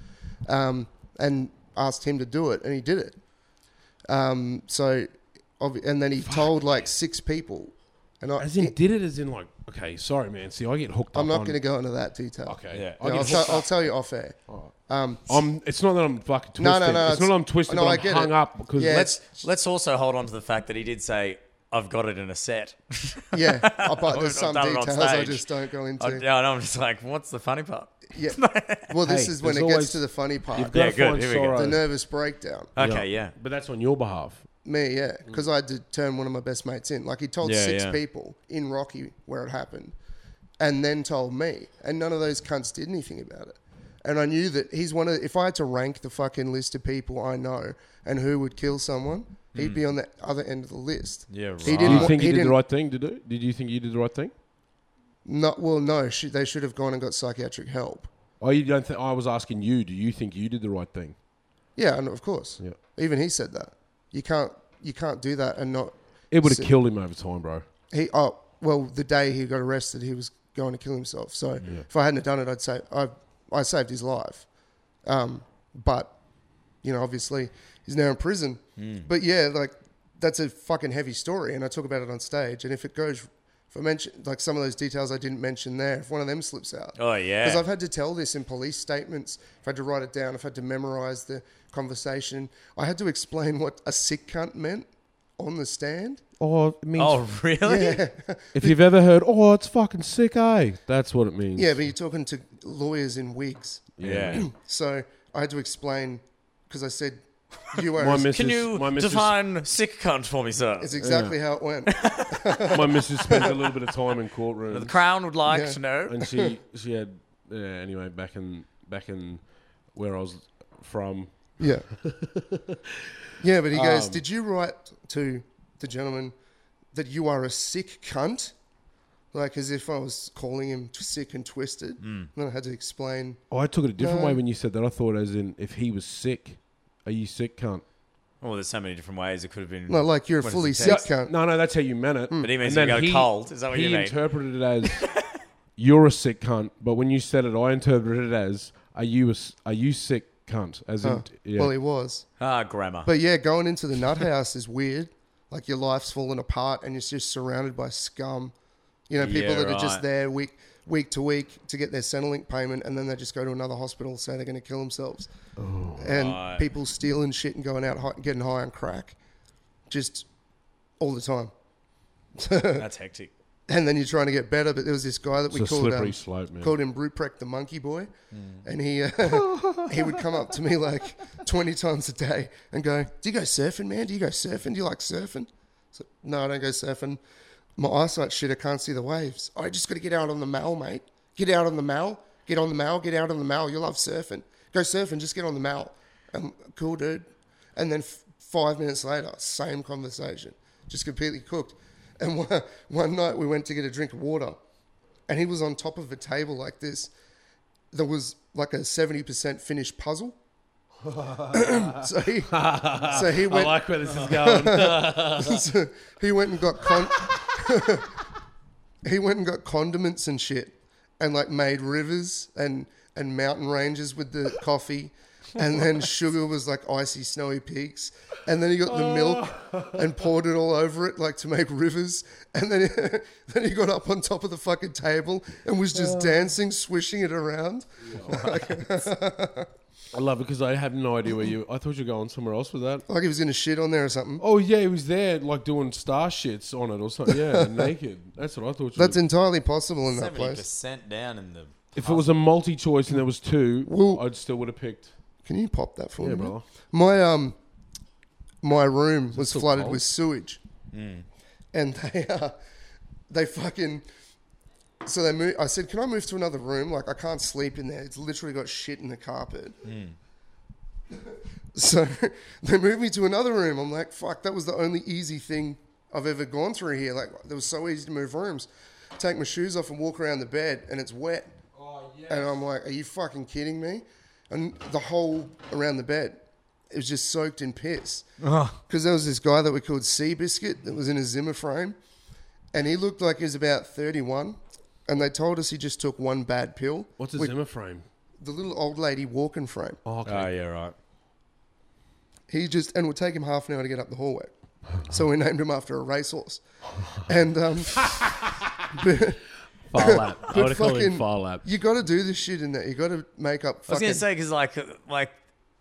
and asked him to do it, and he did it. And then he told like 6 people, and As in, did it as in like, okay, sorry, man. See, I get hooked up. I'm not on- going to go into that detail. Okay. Yeah. I Yeah, get hooked I'll up. tell you off air. It's not that I'm fucking twisted. No, It's not that I'm twisted, no, but I I'm get hung it. up because Yeah. Let's also hold on to the fact that he did say, "I've got it in a set." Yeah, but there's some I've done it on details I stage. just don't go into. Yeah, and I'm just like, what's the funny part? Yeah. Well, this Hey, is when there's it gets always- to the funny part. you've got Yeah, to good. find Here we go. sorrow. The nervous breakdown. Okay, yeah. But that's on your behalf. Me, yeah, because I had to turn one of my best mates in. Like he told Yeah, 6 yeah. people in Rocky where it happened, and then told me, and none of those cunts did anything about it. And I knew that he's one of. If I had to rank the fucking list of people I know and who would kill someone, he'd be on the other end of the list. Yeah, right. He Do didn't. you wa- think he you did the didn't- right thing to do? Did you think you did the right thing? Not well. No, they should have gone and got psychiatric help. Oh, you don't think? I was asking you. Do you think you did the right thing? Yeah, and of course. Yeah. Even he said that. You can't do that and not. It would have So- killed him over time, bro. The day he got arrested, he was going to kill himself. So if I hadn't have done it, I'd say I saved his life. But obviously he's now in prison. But yeah, like that's a fucking heavy story, and I talk about it on stage. And if I mention like some of those details I didn't mention there, if one of them slips out, Oh, yeah. because I've had to tell this in police statements. I've had to write it down. I've had to memorize the conversation. I had to explain what a sick cunt meant on the stand. Oh, it means Oh, really? Yeah. if you've ever heard, oh, it's fucking sick, eh? That's what it means. Yeah, but you're talking to lawyers in wigs. Yeah. So I had to explain because I said, you are. My a- missus, Can you my missus, define sick cunt for me, sir? It's exactly how it went. my missus spent a little bit of time in The courtrooms, Crown would like Yeah. to know. and she had anyway back in where I was from. Yeah. Yeah, but he goes, did you write to the gentleman that you are a sick cunt? Like as if I was calling him sick and twisted. And then I had to explain. Oh, I took it a different No. way when you said that. I thought as in if he was sick, are you sick, cunt? Oh, there's so many different ways it could have been. No, like you're a What is fully it, sick text? cunt. No, that's how you meant it. But he means And if you then go cold. Is that what he you mean? interpreted it as you're a sick cunt, but when you said it, I interpreted it as are you sick, cunt? As in, yeah. Well, he was. Grammar. But yeah, going into the nut house is weird. Like your life's falling apart and you're just surrounded by scum. People Yeah, that are just right. there week to week to get their Centrelink payment, and then they just go to another hospital, say they're going to kill themselves. And Right. people stealing shit and going out getting high on crack, just all the time. That's hectic. And then you're trying to get better, but there was this guy that we It's a called slippery slope, man. called him Bruprek the Monkey Boy, and he would come up to me like 20 times a day and go, "Do you go surfing, man? Do you go surfing? Do you like surfing?" So, no, I don't go surfing. My eyesight's shit. I can't see the waves. I just got to get out on the Mal, mate. Get out on the Mal. Get on the Mal. Get out on the Mal. You'll love surfing. Go surfing. Just get on the Mal. Cool, dude. And then 5 minutes later, same conversation, just completely cooked. And one night we went to get a drink of water, and he was on top of a table like this. There was like a 70% finished puzzle. so he I went. like where this is going. So he went and got he went and got condiments and shit, and like made rivers and mountain ranges with the coffee, and then sugar was like icy snowy peaks, and then he got the milk and poured it all over it like to make rivers, and then he got up on top of the fucking table and was just dancing, swishing it around. I love it because I had no idea where you. I thought you were going somewhere else with that. Like he was going to shit on there or something. Oh yeah, he was there like doing star shits on it or something. Yeah, naked. That's what I thought. That's entirely possible in that 70% place. down in the. If it was a multi-choice and there was two, Well- I'd still would have picked. Can you pop that for Yeah, me? brother. My my room was still flooded cold? with sewage, and they fucking. So they moved. I said, "Can I move to another room? Like I can't sleep in there. It's literally got shit in the carpet." So they moved me to another room. I'm like, "Fuck!" That was the only easy thing I've ever gone through here. Like it was so easy to move rooms. Take my shoes off and walk around the bed, and it's wet. Oh yeah. And I'm like, "Are you fucking kidding me?" And the whole around the bed, it was just soaked in piss. Because there was this guy that we called Seabiscuit that was in a Zimmer frame, and he looked like he was about 31. And they told us he just took one bad pill. What's a with Zimmer frame? The little old lady walking frame. Oh, okay. Oh yeah, right. He just, and it would take him half an hour to get up the hallway. So we named him after a racehorse. And, but Far lap. I would have called fucking- him far lap. you got to do this shit in there. You got to make up I was fucking... gonna say because like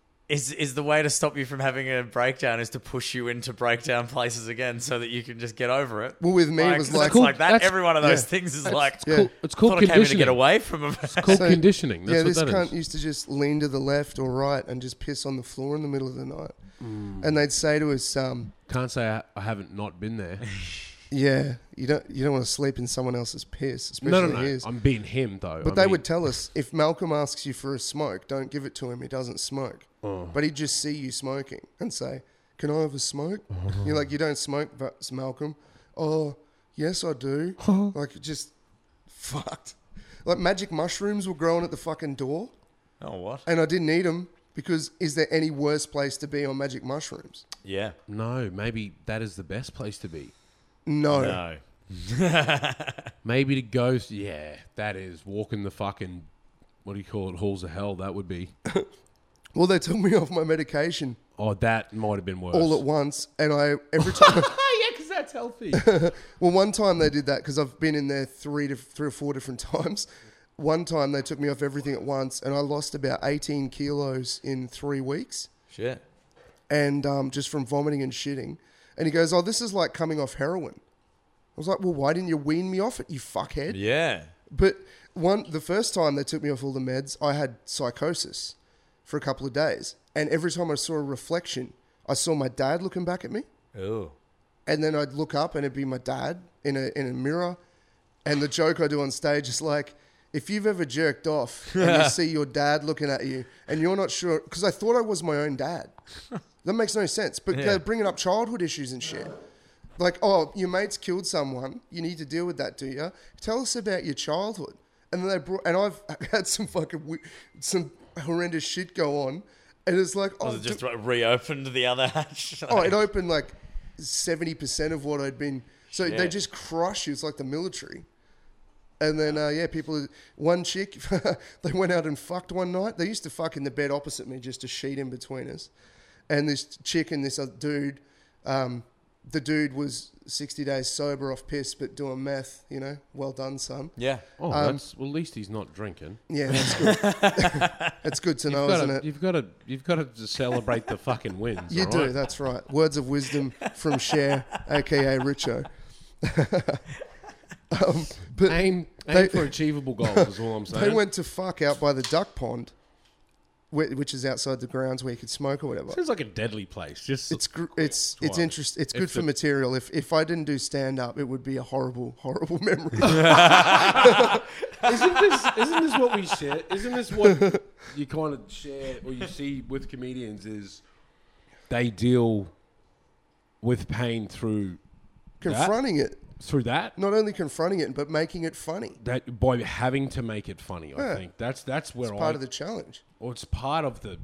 is the way to stop you from having a breakdown is to push you into breakdown places again so that you can just get over it. Well, with me, it was it's like... cool. Like that. That's- Every one of those yeah. things is like. Yeah. Cool. It's called I thought I came here to conditioning. get away from a. It's called So- conditioning. That's yeah, what this that cunt is. used to just lean to the left or right and just piss on the floor in the middle of the night. Mm. And they'd say to us, Can't say I haven't not been there. yeah, you don't want to sleep in someone else's piss, especially No. his. I'm being him though. But they would tell us, if Malcolm asks you for a smoke, don't give it to him. He doesn't smoke. Oh. But he'd just see you smoking and say, can I have a smoke? You're like, you don't smoke, but Malcolm. Oh, yes, I do. Like, just fucked. Like, magic mushrooms were growing at the fucking door, Oh what? and I didn't eat them because is there any worse place to be on magic mushrooms? Yeah. No, maybe that is the best place to be. No. No. Maybe to go. Yeah, that is walking the fucking. What do you call it? Halls of hell. That would be. Well, they took me off my medication Oh, that might have been worse. all at once, and every time... yeah, because that's healthy. Well, one time they did that because I've been in there three or four different times. One time they took me off everything at once, and I lost about 18 kilos in 3 weeks, Shit. and just from vomiting and shitting. And he goes, "Oh, this is like coming off heroin." I was like, "Well, why didn't you wean me off it, you fuckhead?" Yeah. But the first time they took me off all the meds, I had psychosis for a couple of days, and every time I saw a reflection, I saw my dad looking back at me. Oh. And then I'd look up and it'd be my dad in a mirror. And the joke I do on stage is like, if you've ever jerked off and you see your dad looking at you and you're not sure, because I thought I was my own dad. That makes no sense. But they're bringing up childhood issues and shit. Like, oh, your mate's killed someone. You need to deal with that, do you? Tell us about your childhood. And then I've had some some horrendous shit go on. And it's like, Was it just reopened the other hatch? Oh, it opened like 70% of what I'd been. So they just crush you. It's like the military. And then, one chick, they went out and fucked one night. They used to fuck in the bed opposite me, just a sheet in between us. And this chick and this other dude, the dude was 60 days sober off piss, but doing meth, well done, son. Yeah. Oh, well, at least he's not drinking. Yeah, that's good. It's good to know, isn't it? You've got to celebrate the fucking wins. You all do, right? that's right. Words of wisdom from Cher, a.k.a. Richo. But Aim for achievable goals is all I'm saying. they went to fuck out by the duck pond, which is outside the grounds where you could smoke or whatever. Sounds like a deadly place. Just It's interesting. It's good If for it- material. If I didn't do stand up, it would be a horrible memory. isn't this what we share? Isn't this what you kind of share or you see with comedians is they deal with pain through Confronting it, that not only confronting it, but making it funny. that by having to make it funny. I Yeah. think that's where It's part of the challenge. or it's part of the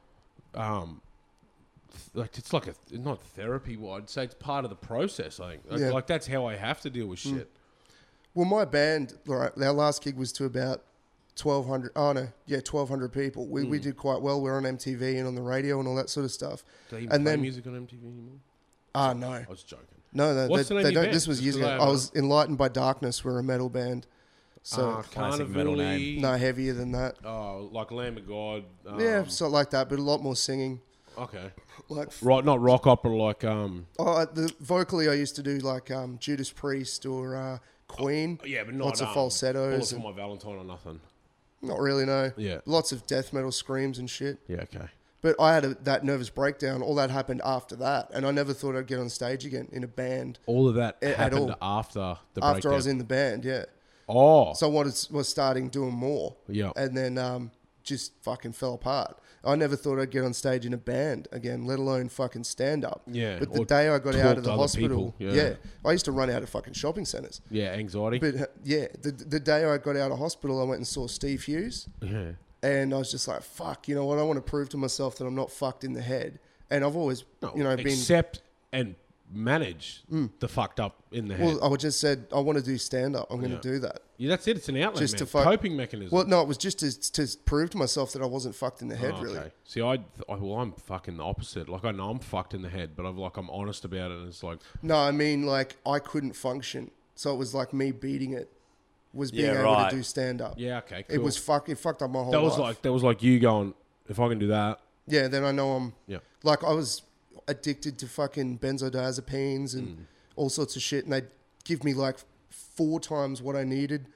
like it's like not therapy. Well, I'd say it's part of the process. I think Yeah. like that's how I have to deal with shit. Well, my band, right, our last gig was to about 1,200. Oh no, yeah, 1,200 people. We did quite well. We're on MTV and on the radio and all that sort of stuff. Do they even And play then, music on MTV anymore? no, I was joking. no, What's the name they of your don't. band? This was Just years 'cause ago. I I don't was Enlightened by Darkness. We're a metal band. So Classic metal name. no heavier than that. Oh, like Lamb of God. Yeah, so like that, but a lot more singing. Okay. Like Right, not rock opera like vocally, I used to do like Judas Priest or Queen. yeah, but not lots of Bullet falsettos. for And, My Valentine or nothing. not really, no. Yeah. Lots of death metal screams and shit. Yeah, okay. But I had that nervous breakdown. All that happened after that, and I never thought I'd get on stage again in a band All of that At happened all. after the after breakdown. I was in the band. Yeah. Oh, So I was starting doing more. Yeah. And then just fucking fell apart. I never thought I'd get on stage in a band again, let alone fucking stand up. Yeah, But the or day I got talk out of to the other hospital, people, yeah. I used to run out of fucking shopping centres. yeah, anxiety. But the day I got out of hospital, I went and saw Steve Hughes. yeah. And I was just like, fuck, you know what? I want to prove to myself that I'm not fucked in the head. And I've always, been... accept and manage the fucked up in the head. Well, I just said, I want to do stand-up. I'm going to do that. Yeah, that's it. It's an outlet, Just man. to fuck- Coping mechanism. Well, no, it was just to prove to myself that I wasn't fucked in the head, Oh, really. okay. See, I'm fucking the opposite. Like, I know I'm fucked in the head, but I'm honest about it, and it's like, No, I mean, like, I couldn't function. So it was like me beating it was being Yeah, able right. to do stand-up. yeah, okay, cool. It was it fucked up my whole that was life. like you going, if I can do that, Yeah, then I know I'm... yeah. Like, I was addicted to fucking benzodiazepines and all sorts of shit, and they'd give me, like, 4 times what I needed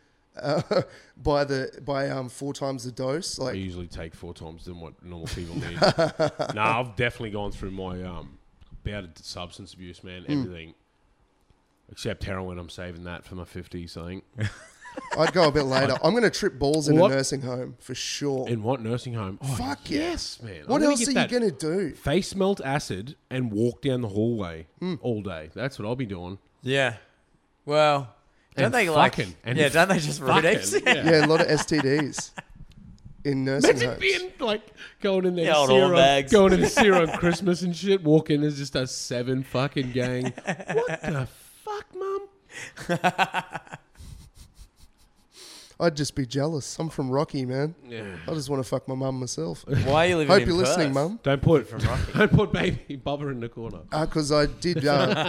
by 4 times the dose. I Like, usually take 4 times than what normal people need. Nah, I've definitely gone through my bout of substance abuse, man. Everything except heroin. I'm saving that for my 50s, I think. I'd go a bit later. I'm going to trip balls in What? a nursing home, for sure. In what nursing home? Oh, Fuck yeah. yes, man. What I'm gonna else get are you that going to do? face melt acid and walk down the hallway all day. That's what I'll be doing. Yeah. Well, don't And they fucking, and don't they just fucking, reduce it? yeah. Yeah, a lot of STDs in nursing Imagine homes. being like going in there, The old old bags. going in Zero on Christmas and shit. Walk in, there's just a 7 fucking gang. What the fuck, mum? I'd just be jealous. I'm from Rocky, man. Yeah. I just want to fuck my mum myself. Why are you living Hope in you're listening, Perth? mum. Don't put From Rocky. don't put baby Bubba in the corner. Because I did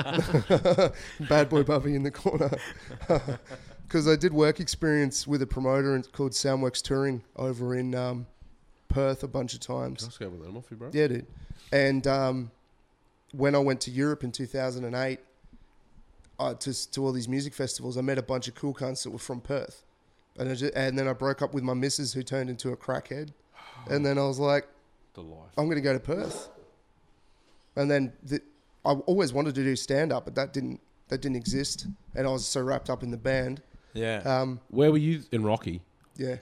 bad boy Bubby in the corner. Because I did work experience with a promoter called Soundworks Touring over in Perth a bunch of times. Let's go with them off you, bro. Yeah, dude. And when I went to Europe in 2008 to all these music festivals, I met a bunch of cool cunts that were from Perth. And then I broke up with my missus, who turned into a crackhead. And then I was like, The life. I'm going to go to Perth. And then I always wanted to do stand-up, but that didn't exist. And I was so wrapped up in the band. Yeah. Where were you in Rocky? Yeah.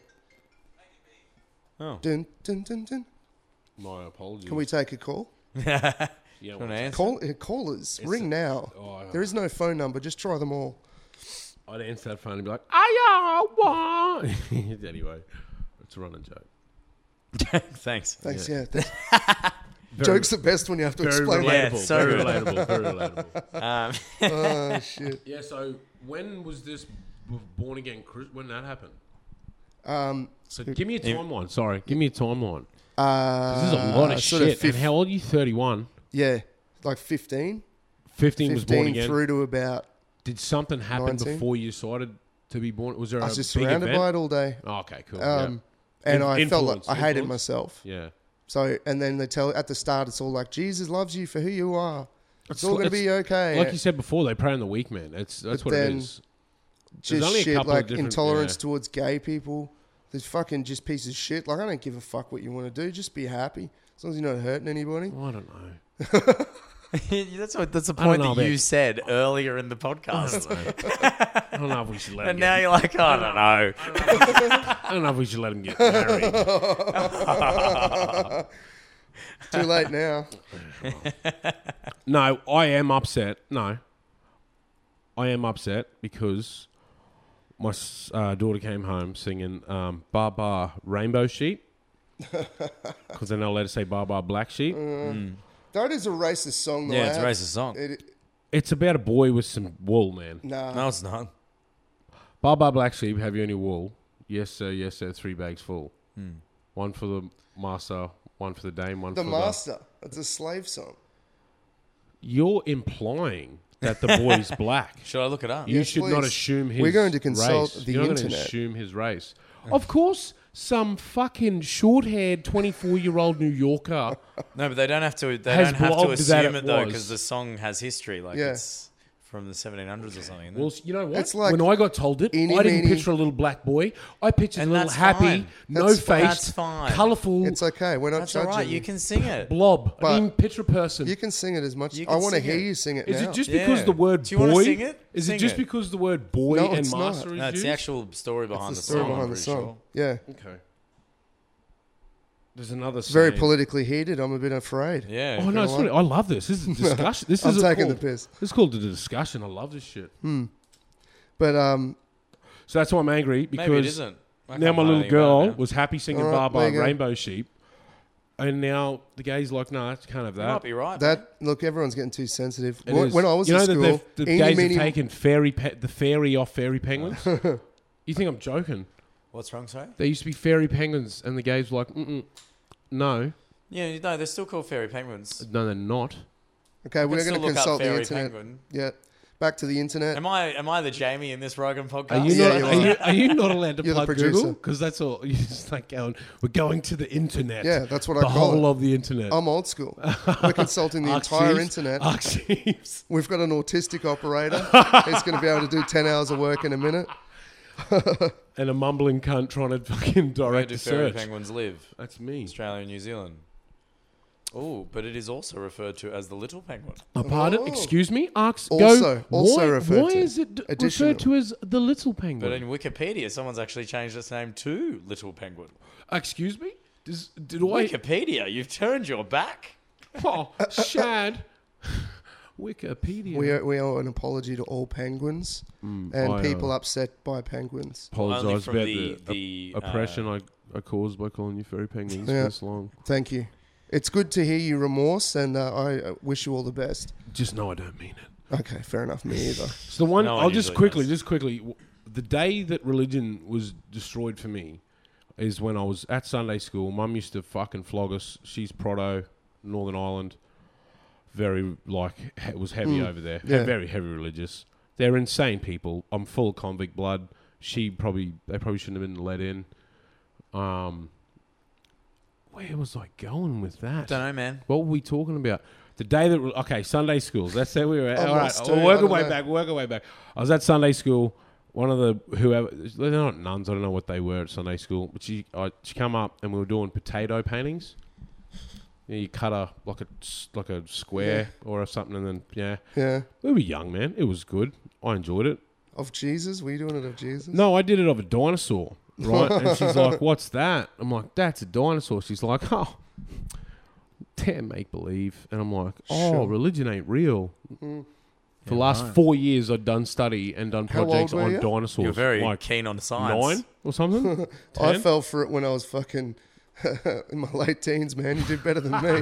Oh. Dun, dun, dun, dun. My apologies. Can we take a call? Yeah, Want to answer? Callers, ring now. Oh, There is no phone number. Just try them all. I'd answer that phone and be like, "Aya, anyway, it's a running joke. Thanks. Thanks. Yeah. Joke's the best when you have to Very explain. Yeah, relatable. it's so very good. relatable. Very relatable. Oh shit. Yeah. So when was this born again? When that happened? Um, So give me a timeline. Sorry, give me a timeline. uh, This is a lot of sort shit. And how old are you? 31. Yeah, like 15. 15 was born 15 again. through to about. Did something happen 19? before you decided to be born? Was there I a was just big surrounded event? by it all day. Oh, okay, cool. And I felt like Influence, I hated influence? myself. Yeah. So, and then they tell at the start, it's all like, Jesus loves you for who you are. It's all going to be okay. Like you said before, they prey on the weak, man. That's But what it then- is. just only a shit couple of like different- intolerance yeah. towards gay people. There's fucking just pieces of shit. Like, I don't give a fuck what you want to do. Just be happy. As long as you're not hurting anybody. I don't know. That's the I don't point know that you about- said earlier in the podcast. I don't know if we should let him And now get, you're like, I don't know. I don't know if we should let him get married. Too late now. No, I am upset. No. I am upset because my daughter came home singing Bar Bar Rainbow Sheep. Because they're not allowed to say Bar Bar Black Sheep. That is a racist song, though. Yeah, it's a racist song. It's about a boy with some wool, man. Nah. No, it's not. Bar Bar Black Sheep, have you any wool? Yes, sir, 3 bags full. One for the master, one for the dame, one The for Master. It's a slave song. You're implying that the boy's black. Should I look it up? You Yes, should please. not assume his We're going to consult race. the You're not going internet. to assume his race. Of course, some fucking short-haired 24-year-old New Yorker. No, but they don't have to. They Has don't have to blogged that assume it it though, was. because the song has history. Like Yeah. it's from the 1700s or something. Isn't it? Well, you know what? It's like when I got told it, eeny, I didn't meeny- picture a little black boy. I pictured And a little that's happy, fine. That's no-faced, fine. colourful It's okay. We're not That's all judging. right. You can sing it. blob. I But didn't picture a person. You can sing it as much. You I can want to sing hear it. you sing it Is now. it just Yeah. because the word Do you wanna boy? sing it? Is Sing it just it. because the word boy No, and it's not. master is No, it's used? the actual story It's behind the the story song. I'm behind the pretty song. sure. Yeah. Okay. There's another It's very saying. politically heated. I'm a bit afraid. Yeah. Oh no, it's Gonna not, I love this. This is a discussion. This I'm is taking called, the piss. This is called the discussion. I love this shit. But So that's why I'm angry because Maybe it isn't. I now can't my find little anything about girl it now. was happy singing All right, Bar there you go. Rainbow Sheep, and now the gay's like, no, it can't have You that. might be right. that look, everyone's getting too sensitive. It When is. when I was you in know school, that the eeny, gays meeny- have taken the fairy off fairy penguins. You think I'm joking? What's wrong, sorry? There used to be fairy penguins, and the gays were like, no, Yeah, no, they're still called fairy penguins. no, they're not. Okay, we're Still going to look up consult the fairy internet. penguin. Yeah, back to the internet. Am I the Jamie in this Rogan podcast? Are you Yeah, not? you Are you not allowed to You're the plug producer. Google? Because that's all. You just like going. We're going to the internet. Yeah, that's what I the call whole it. of the internet. I'm old school. We're consulting the Arc entire Chiefs, internet. Arc Chiefs. We've got an autistic operator. He's going to be able to do 10 hours of work in a minute. And a mumbling cunt trying to fucking Where direct do the fairy search. penguins live? That's me. Australia and New Zealand. Oh, but it is also referred to as the little penguin. Pardon? Oh. Excuse me? Also why, referred why to. is it Additional. referred to as the little But penguin? in Wikipedia, someone's actually changed its name to Little Penguin. Excuse me? Did I? Wikipedia, you've turned your back. Oh, Shad. Wikipedia. We owe an apology to all penguins and I, people upset by penguins. Only apologise from about the oppression I caused by calling you fairy penguins Yeah. for this long. Thank you. It's good to hear you remorse, and I wish you all the best. Just know I don't mean it. Okay, fair enough. Me either. So the one, No one I'll just usually does. quickly, the day that religion was destroyed for me is when I was at Sunday school. Mum used to fucking flog us. She's proto, Northern Ireland. Very, was heavy over there. Yeah. Very heavy religious. They're insane people. I'm full of convict blood. They probably shouldn't have been let in. Where was I going with that? Don't know, man. What were we talking about? The day that Sunday schools. That's where we were at. I'm All right, lost too. we'll I work our don't way know. back. We'll work our way back. I was at Sunday school. One of the whoever they're not nuns. I don't know what they were at Sunday school. But she come up and we were doing potato paintings. You cut like a square or something, and then Yeah. we were young, man. It was good. I enjoyed it. Of Jesus? Were you doing it of Jesus? No, I did it of a dinosaur, right? And she's like, "What's that?" I'm like, "That's a dinosaur." She's like, "Oh, damn, make believe." And I'm like, "Oh, Sure. religion ain't real." Mm. For the last 4 years, I've done study and done How old projects were on you? dinosaurs. You're very like keen on science. 9 or something. I 10? fell for it when I was fucking in my late teens, man. You did better than me.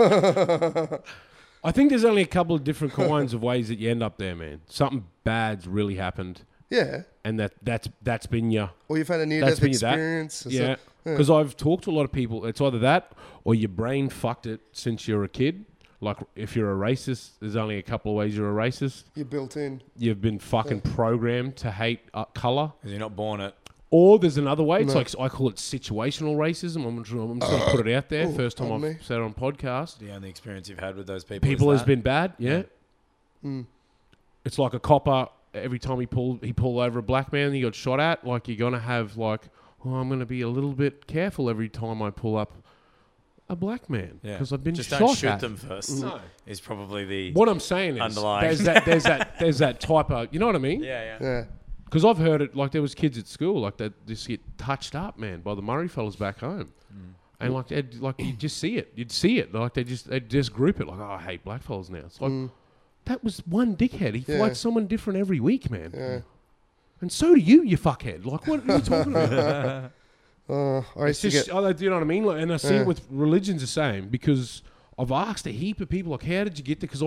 I think there's only a couple of different kinds of ways that you end up there, man. Something bad's really happened, Yeah. and that's been your Or you've had a That's near-death been your that. experience. or yeah. so- Because I've talked to a lot of people. It's either that or your brain fucked it since you're a kid. Like if you're a racist, there's only a couple of ways you're a racist. You're built in. You've been fucking programmed to hate color. Because you're not born it. Or there's another way. It's No. like I call it situational racism. I'm just going to put it out there. Ooh, First time pardon I've me. said it on podcast. The only experience you've had with those people. People is has that. been bad. Yeah. Mm. It's like a copper. Every time he pulled over a black man, he got shot at. Like you're gonna have I'm gonna be a little bit careful every time I pull up a black man Yeah. because I've been Just shot don't shoot at. them first. No. Is probably the. What I'm saying is, Underlying. there's that type of, you know what I mean? Yeah. Yeah. Because I've heard it, like there was kids at school, like that just get touched up, man, by the Murray fellas back home, and you just see it, you'd see it, like they just group it, like, oh, I hate black fellas now. It's like that was one dickhead. He Yeah. fights someone different every week, man, Yeah. and so do you fuckhead. Like, what are you talking about? I It's used to just, get... do you know what I mean? Like, and I see Yeah. it with religion's the same because I've asked a heap of people, like, how did you get there? Because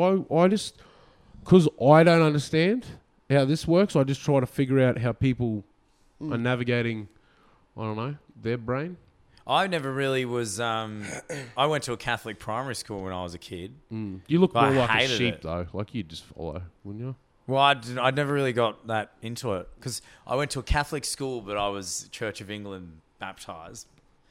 I don't understand how this works. I just try to figure out how people are navigating, I don't know, their brain. I never really was. I went to a Catholic primary school when I was a kid. You look But more I like a hated sheep, it. though. Like you'd just follow, wouldn't you? Well, I never really got that into it because I went to a Catholic school, but I was Church of England baptized,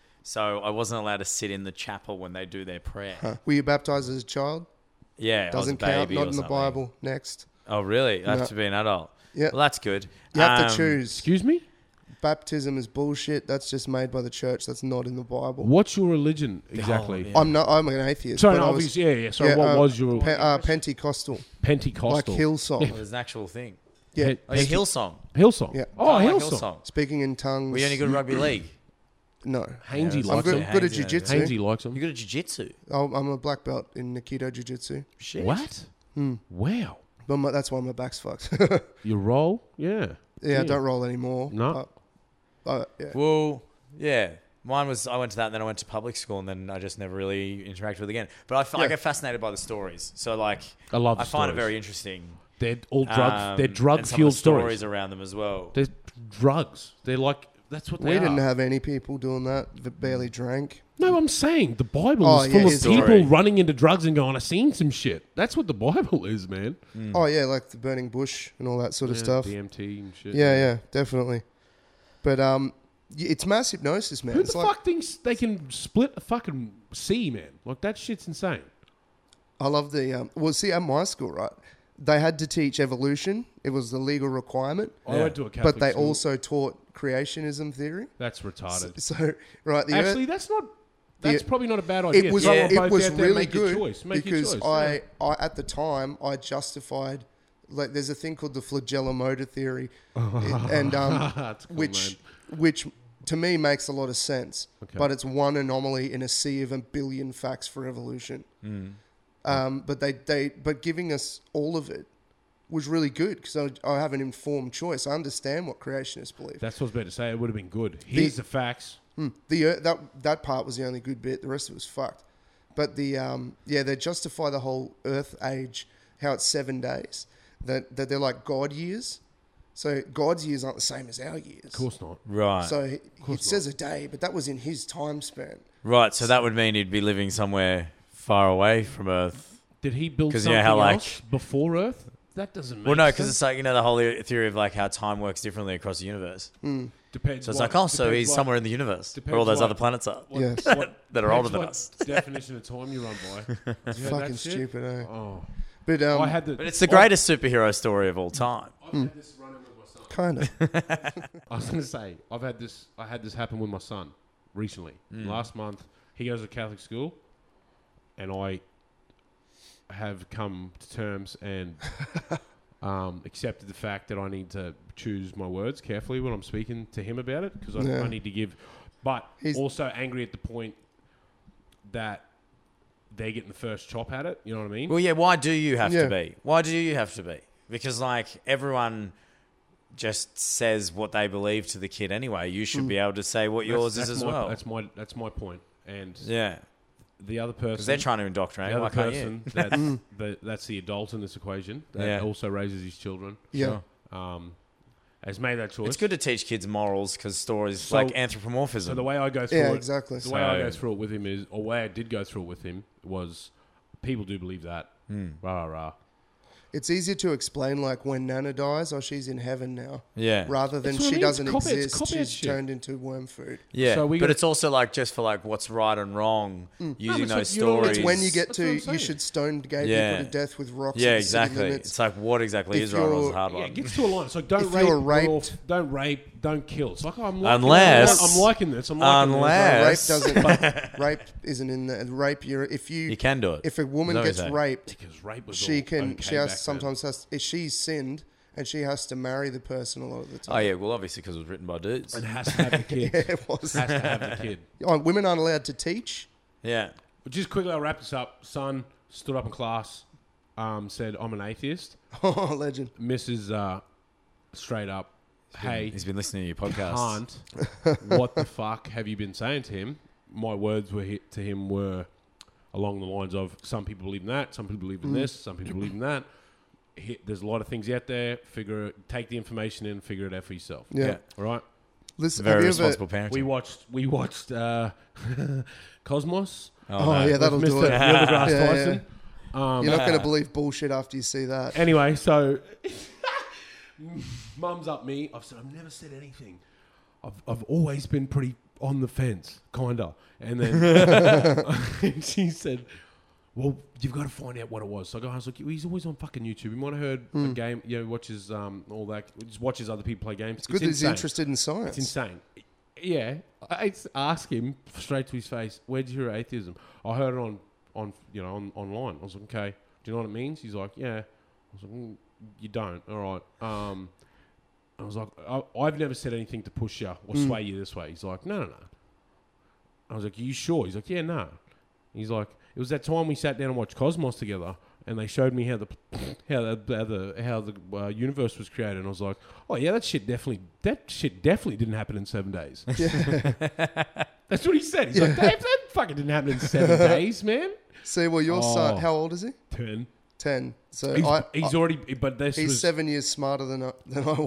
so I wasn't allowed to sit in the chapel when they do their prayer. Huh. Were you baptized as a child? Yeah, Doesn't I was a count. baby Not or in the something. Bible. Next. Oh, really? I have No. to be an adult. Yeah. Well, that's good. You have to choose. Excuse me? Baptism is bullshit. That's just made by the church. That's not in the Bible. What's your religion exactly? yeah. I'm an atheist. Sorry, but no, I was, obviously, yeah. Sorry, what was your Pentecostal? Pentecostal? Like Hillsong. Well, there's an actual thing. Yeah. Oh, yeah, Hillsong. Hillsong. Yeah. Oh, I like Hillsong. Speaking in tongues. Were you any good at rugby league? No. Hainsey Yeah, I'm likes good, him. good at Hainsey, jiu-jitsu. Hainsey likes him. You good at jiu-jitsu? I'm a black belt in Aikido jiu-jitsu. Shit. What? Wow. But that's why my back's fucked. You roll? Yeah. Yeah, I don't roll anymore. No. Yeah. Well, yeah. Mine was, I went to that and then I went to public school and then I just never really interacted with it again. But I get fascinated by the stories. So, like, I love the I find it stories. very interesting. They're all drug. They're and some of drug-fueled the stories stories. around them as well. They're drugs. They're like that's what they We are. didn't have any people doing that that barely drank. No, I'm saying the Bible Oh, is yeah, full of his people story. running into drugs and going, "I've seen some shit." That's what the Bible is, man. Oh, yeah, like the burning bush and all that sort of stuff. DMT and shit. Yeah, definitely. But it's mass hypnosis, man. Who It's the like, fuck thinks they can split a fucking sea, man? Like that shit's insane. I love the well. See, at my school, right, they had to teach evolution. It was the legal requirement. I went to a Catholic But they school. also taught creationism theory. That's retarded. So, right, the Actually, Earth, that's not. That's the- probably not a bad idea. it was Throw them it both was out there, really make your good choice. Make because your choice. I at the time I justified like there's a thing called the flagella motor theory, and That's cool, which to me makes a lot of sense. Okay. But it's one anomaly in a sea of a billion facts for evolution. But giving us all of it was really good because I have an informed choice. I understand what creationists believe. That's what I was about to say. It would have been good. Here's the facts. That part was the only good bit. The rest of it was fucked. But they justify the whole Earth age, how it's 7 days, that they're like God years. So God's years aren't the same as our years. Of course not. Right. So it says a day, but that was in his time span. Right. So that would mean he'd be living somewhere far away from Earth. Did he build 'Cause, something how, like- else before Earth? That doesn't make Well, no, sense. because it's like, the whole theory of like how time works differently across the universe. Depends So it's what- like, so depends he's what- somewhere in the universe where depends all those what- other planets are Yes. that are older depends than what us. definition of time you run by. You heard that Fucking shit? stupid, eh? Oh. But I had the. But it's the greatest superhero story of all time. I've had this run in with my son. kind of. I was going to say, I had this happen with my son recently. Last month, he goes to Catholic school, and I have come to terms and accepted the fact that I need to choose my words carefully when I'm speaking to him about it because Yeah. I need to give. But He's- also angry at the point that they're getting the first chop at it. You know what I mean? Well, yeah, why do you have Yeah. to be? Why do you have to be? Because, like, everyone just says what they believe to the kid anyway. You should be able to say what yours is as well. That's my point. And Yeah. the other person, Because they're trying to indoctrinate. the Why other can't you? person, that's the adult in this equation that Yeah. also raises his children, Yeah. has made that choice. It's good to teach kids morals because stories So- like anthropomorphism. So the way I go through Yeah, it, exactly. the way I go So- through it with him is, or way I did go through it with him was, people do believe that. Rah rah. It's easier to explain like when Nana dies, she's in heaven now. Yeah. Rather than That's what I she mean, doesn't it's cop-out- it's exist, cop-out she's shit. turned into worm food. Yeah, So we but got- it's also like just for like what's right and wrong using but those so you know, stories. It's when you get That's what I'm to, you saying. should stone gay Yeah. people to death with rocks. yeah, and city exactly. limits. It's like what exactly If is right and what's you're- a hard Yeah, one. it gets to a line. It's like don't If rape, you're raped- don't rape, don't kill. It's like I'm liking Unless- I'm liking this. I'm liking unless- No, Yes. rape doesn't. Rape isn't in the rape. You can do it. If a woman Is that what gets you're saying? raped, this because rape was she all can. okay She back has then. sometimes has. If she's sinned, and she has to marry the person a lot of the time. Oh yeah, well obviously because it was written by dudes. and has to have the kid. Yeah, it was. Has to have the kid. Women aren't allowed to teach. Yeah. But just quickly, I'll wrap this up. Son stood up in class, said, "I'm an atheist." Oh, legend. Mrs. Straight up, hey, He's been listening to your podcast. can't. What the fuck have you been saying to him? My words to him were along the lines of, some people believe in that, some people believe in this, some people believe in that. There's a lot of things out there. Take the information in, figure it out for yourself. Yeah. Yeah. All right? Listen, Very have you responsible ever, parenting. We watched Cosmos. Oh, yeah, that'll with do Mr. it. Neil deGrasse Yeah, Tyson. You're not going to believe bullshit after you see that. Anyway, so mum's up me. I've said I've never said anything. I've always been pretty on the fence, kinda. And then she said, "Well, you've got to find out what it was." So I was like, "He's always on fucking YouTube. He might have heard a game. Watches all that. Just watches other people play games. It's good that he's insane. interested in science. It's insane." Yeah, I asked him straight to his face, "Where'd you hear atheism?" I heard it on online. I was like, "Okay, do you know what it means?" He's like, "Yeah." I was like, "You don't, all right." I was like, "I've never said anything to push you or sway you this way." He's like, "No." I was like, "Are you sure?" He's like, "Yeah, no." He's like, "It was that time we sat down and watched Cosmos together, and they showed me how the universe was created." And I was like, "Oh yeah, that shit definitely didn't happen in 7 days." That's what he said. He's like, "That fucking didn't happen in 7 days, man." See, well, your son, how old is he? 10. 10. So He's already, but this he's was 7 years smarter than I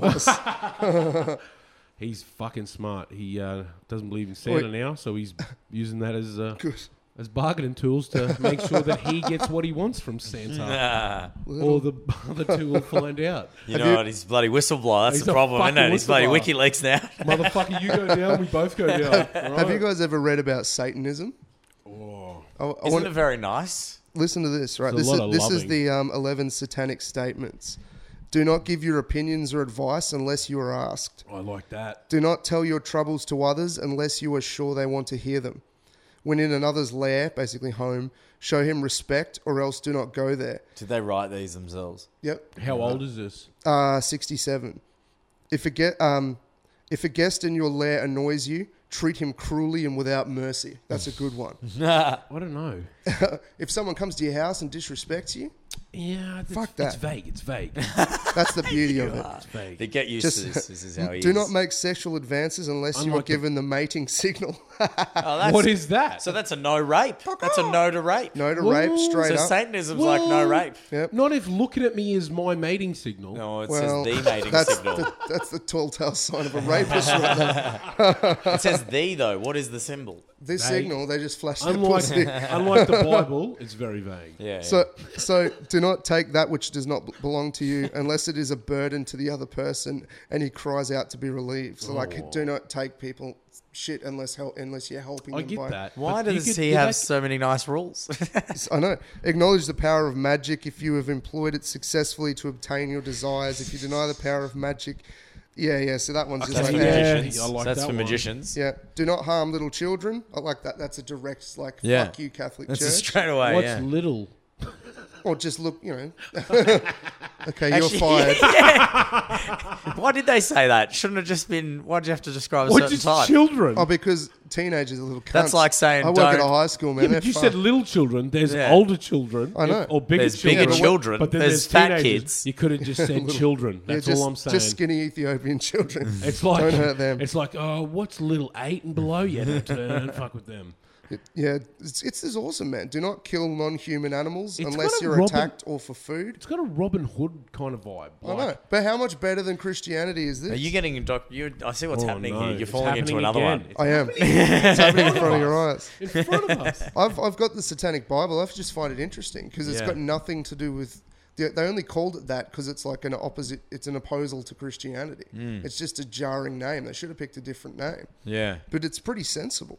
was. He's fucking smart. He doesn't believe in Santa now, so he's using that as Good. as bargaining tools to make sure that he gets what he wants from Santa. Or the other two will find out. You know what? He's bloody whistleblower. That's He's the a problem, isn't fucking it? He's bloody whistleblower. WikiLeaks now. Motherfucker, you go down, we both go down. Have you guys ever read about Satanism? Oh. I Isn't want it very nice? listen to this, right? It's a lot of This is loving. the 11 satanic statements. Do not give your opinions or advice unless you are asked. I like that. Do not tell your troubles to others unless you are sure they want to hear them. When in another's lair, basically home, show him respect or else do not go there. Did they write these themselves? Yep. How old is this? 67. If a guest in your lair annoys you, treat him cruelly and without mercy. That's a good one. I don't know. If someone comes to your house and disrespects you, Yeah, Fuck that. It's vague. that's the beauty of it. It's vague. They get used to this. This is how he Do is. not make sexual advances unless you are Unlike the- given the mating signal. Oh, that's, What is that? So that's a no rape. That's a no to rape. No to rape, Whoa. straight So up. Satanism's like no rape. Yep. Not if looking at me is my mating signal. No, it Well, says the mating that's signal. that's the telltale sign of a rapist right there. It says the though. What is the symbol? This Vague. signal, they just flash their Unlike, pussy. unlike the Bible, it's very vague. Yeah. So do not take that which does not belong to you unless it is a burden to the other person and he cries out to be relieved. So do not take people shit unless you're helping I them. get by, that. Why but you does could- he yeah, have that- so many nice rules? I know. Acknowledge the power of magic if you have employed it successfully to obtain your desires. If you deny the power of magic, yeah. So that one's just That's like, for Yeah, magicians. I like That's that for one. magicians. yeah. Do not harm little children. I like that. That's a direct Yeah. fuck you, Catholic That's a Church. straight away. What's yeah. little? Or just look, okay, you're Actually, fired. Why did they say that? Shouldn't it just been? Why'd you have to describe a What, certain just type? children? Oh, because teenagers are little cunts. That's like saying I work at a don't- high school, man. Yeah, They're but you fucked. said little children. There's Yeah. older children. I know. Or bigger There's children. bigger children. But then There's there's fat teenagers. kids. You could have just said children. Yeah, That's just, all I'm saying. Just skinny Ethiopian children. It's like Don't hurt them. It's like, oh, what's little 8 and below? Yeah, don't fuck with them. Yeah, it's awesome, man. Do not kill non-human animals It's unless got a you're Robin- attacked or for food. It's got a Robin Hood kind of vibe. I know, but how much better than Christianity is this? Are you getting? I see what's Oh, happening no, here. You're it's falling into happening another again. one. It's I am. It's happening in front of your eyes. in front of us. I've got the Satanic Bible. I just find it interesting because it's Yeah. got nothing to do with. They only called it that because it's like an opposite. It's an opposal to Christianity. It's just a jarring name. They should have picked a different name, Yeah. but it's pretty sensible.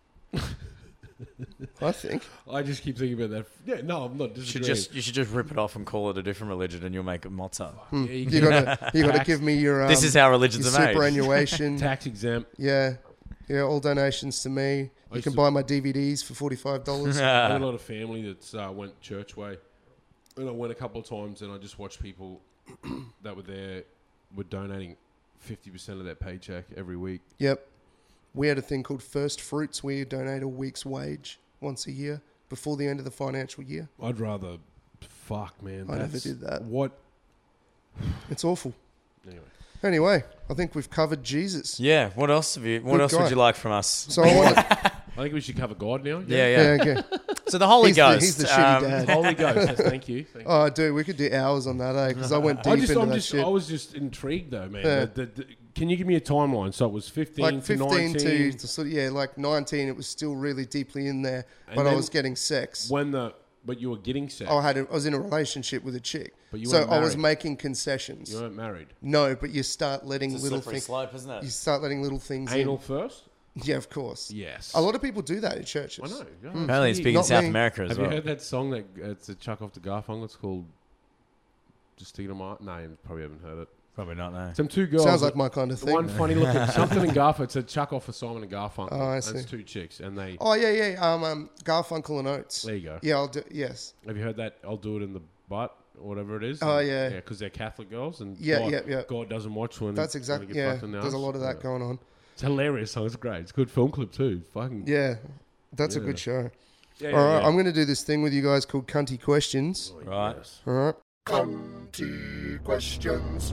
I think. I just keep thinking about that. Yeah, no, I'm not disagreeing. You should just rip it off and call it a different religion, and you'll make it mozza. Yeah, You gotta give me your. This is how religions your are made. superannuation. tax exempt. Yeah, all donations to me. You used can to- buy my DVDs for $45. I have a lot of family that's went church way. And I went a couple of times and I just watched people that were there were donating 50% of their paycheck every week. Yep. We had a thing called First Fruits where you donate a week's wage once a year before the end of the financial year. I'd rather... Fuck, man. I never that's- did that. What? It's awful. Anyway. Anyway, I think we've covered Jesus. Yeah. What else have you? What Good else guy. would you like from us? So I want to... I think we should cover God now. Yeah. okay. So the Holy He's Ghost. the shitty dad. Holy Ghost. Thank you. Thank you. Oh, dude, we could do hours on that, because I went deep into that shit. I was just intrigued though, man. Yeah. Can you give me a timeline? So it was 15 like to 15 19. to sort of, yeah, like 19. It was still really deeply in there, And but I then was getting sex. But you were getting sex. I was in a relationship with a chick, But you so weren't I was married. making concessions. You weren't married. No, but you start letting It's a little slippery things. slope, isn't it? You start letting little things Anal in. first? Yeah, of course. Yes. A lot of people do that in churches. I know. Yeah, Apparently, it's big in Not South me. America as Have well. you heard that song that it's a chuck off the Garfunkel? It's called Just Stick It On My... No, you probably haven't heard it. Probably not, no. Some two girls. Sounds like my kind of the thing. one funny looking something in Garfunkel. It's a chuck off for Simon and Garfunkel. Oh, I And see. it's two chicks, and they. Oh yeah. Garfunkel and Oates. There you go. Yeah, I'll do. Yes. Have you heard that? I'll do it in the butt or whatever it is. Oh, And- yeah. Yeah, because they're Catholic girls, and Yeah, God, yeah. God doesn't watch when That's when exactly. they get Yeah. fucked in the There's a arse. lot of that Yeah. going on. It's a hilarious song. It's great. It's a good film clip too. Fucking. Yeah, that's a Yeah. good show. Yeah, All right, yeah. I'm going to do this thing with you guys called Cunty Questions. Oh, Right. yes. All right. Cunty questions.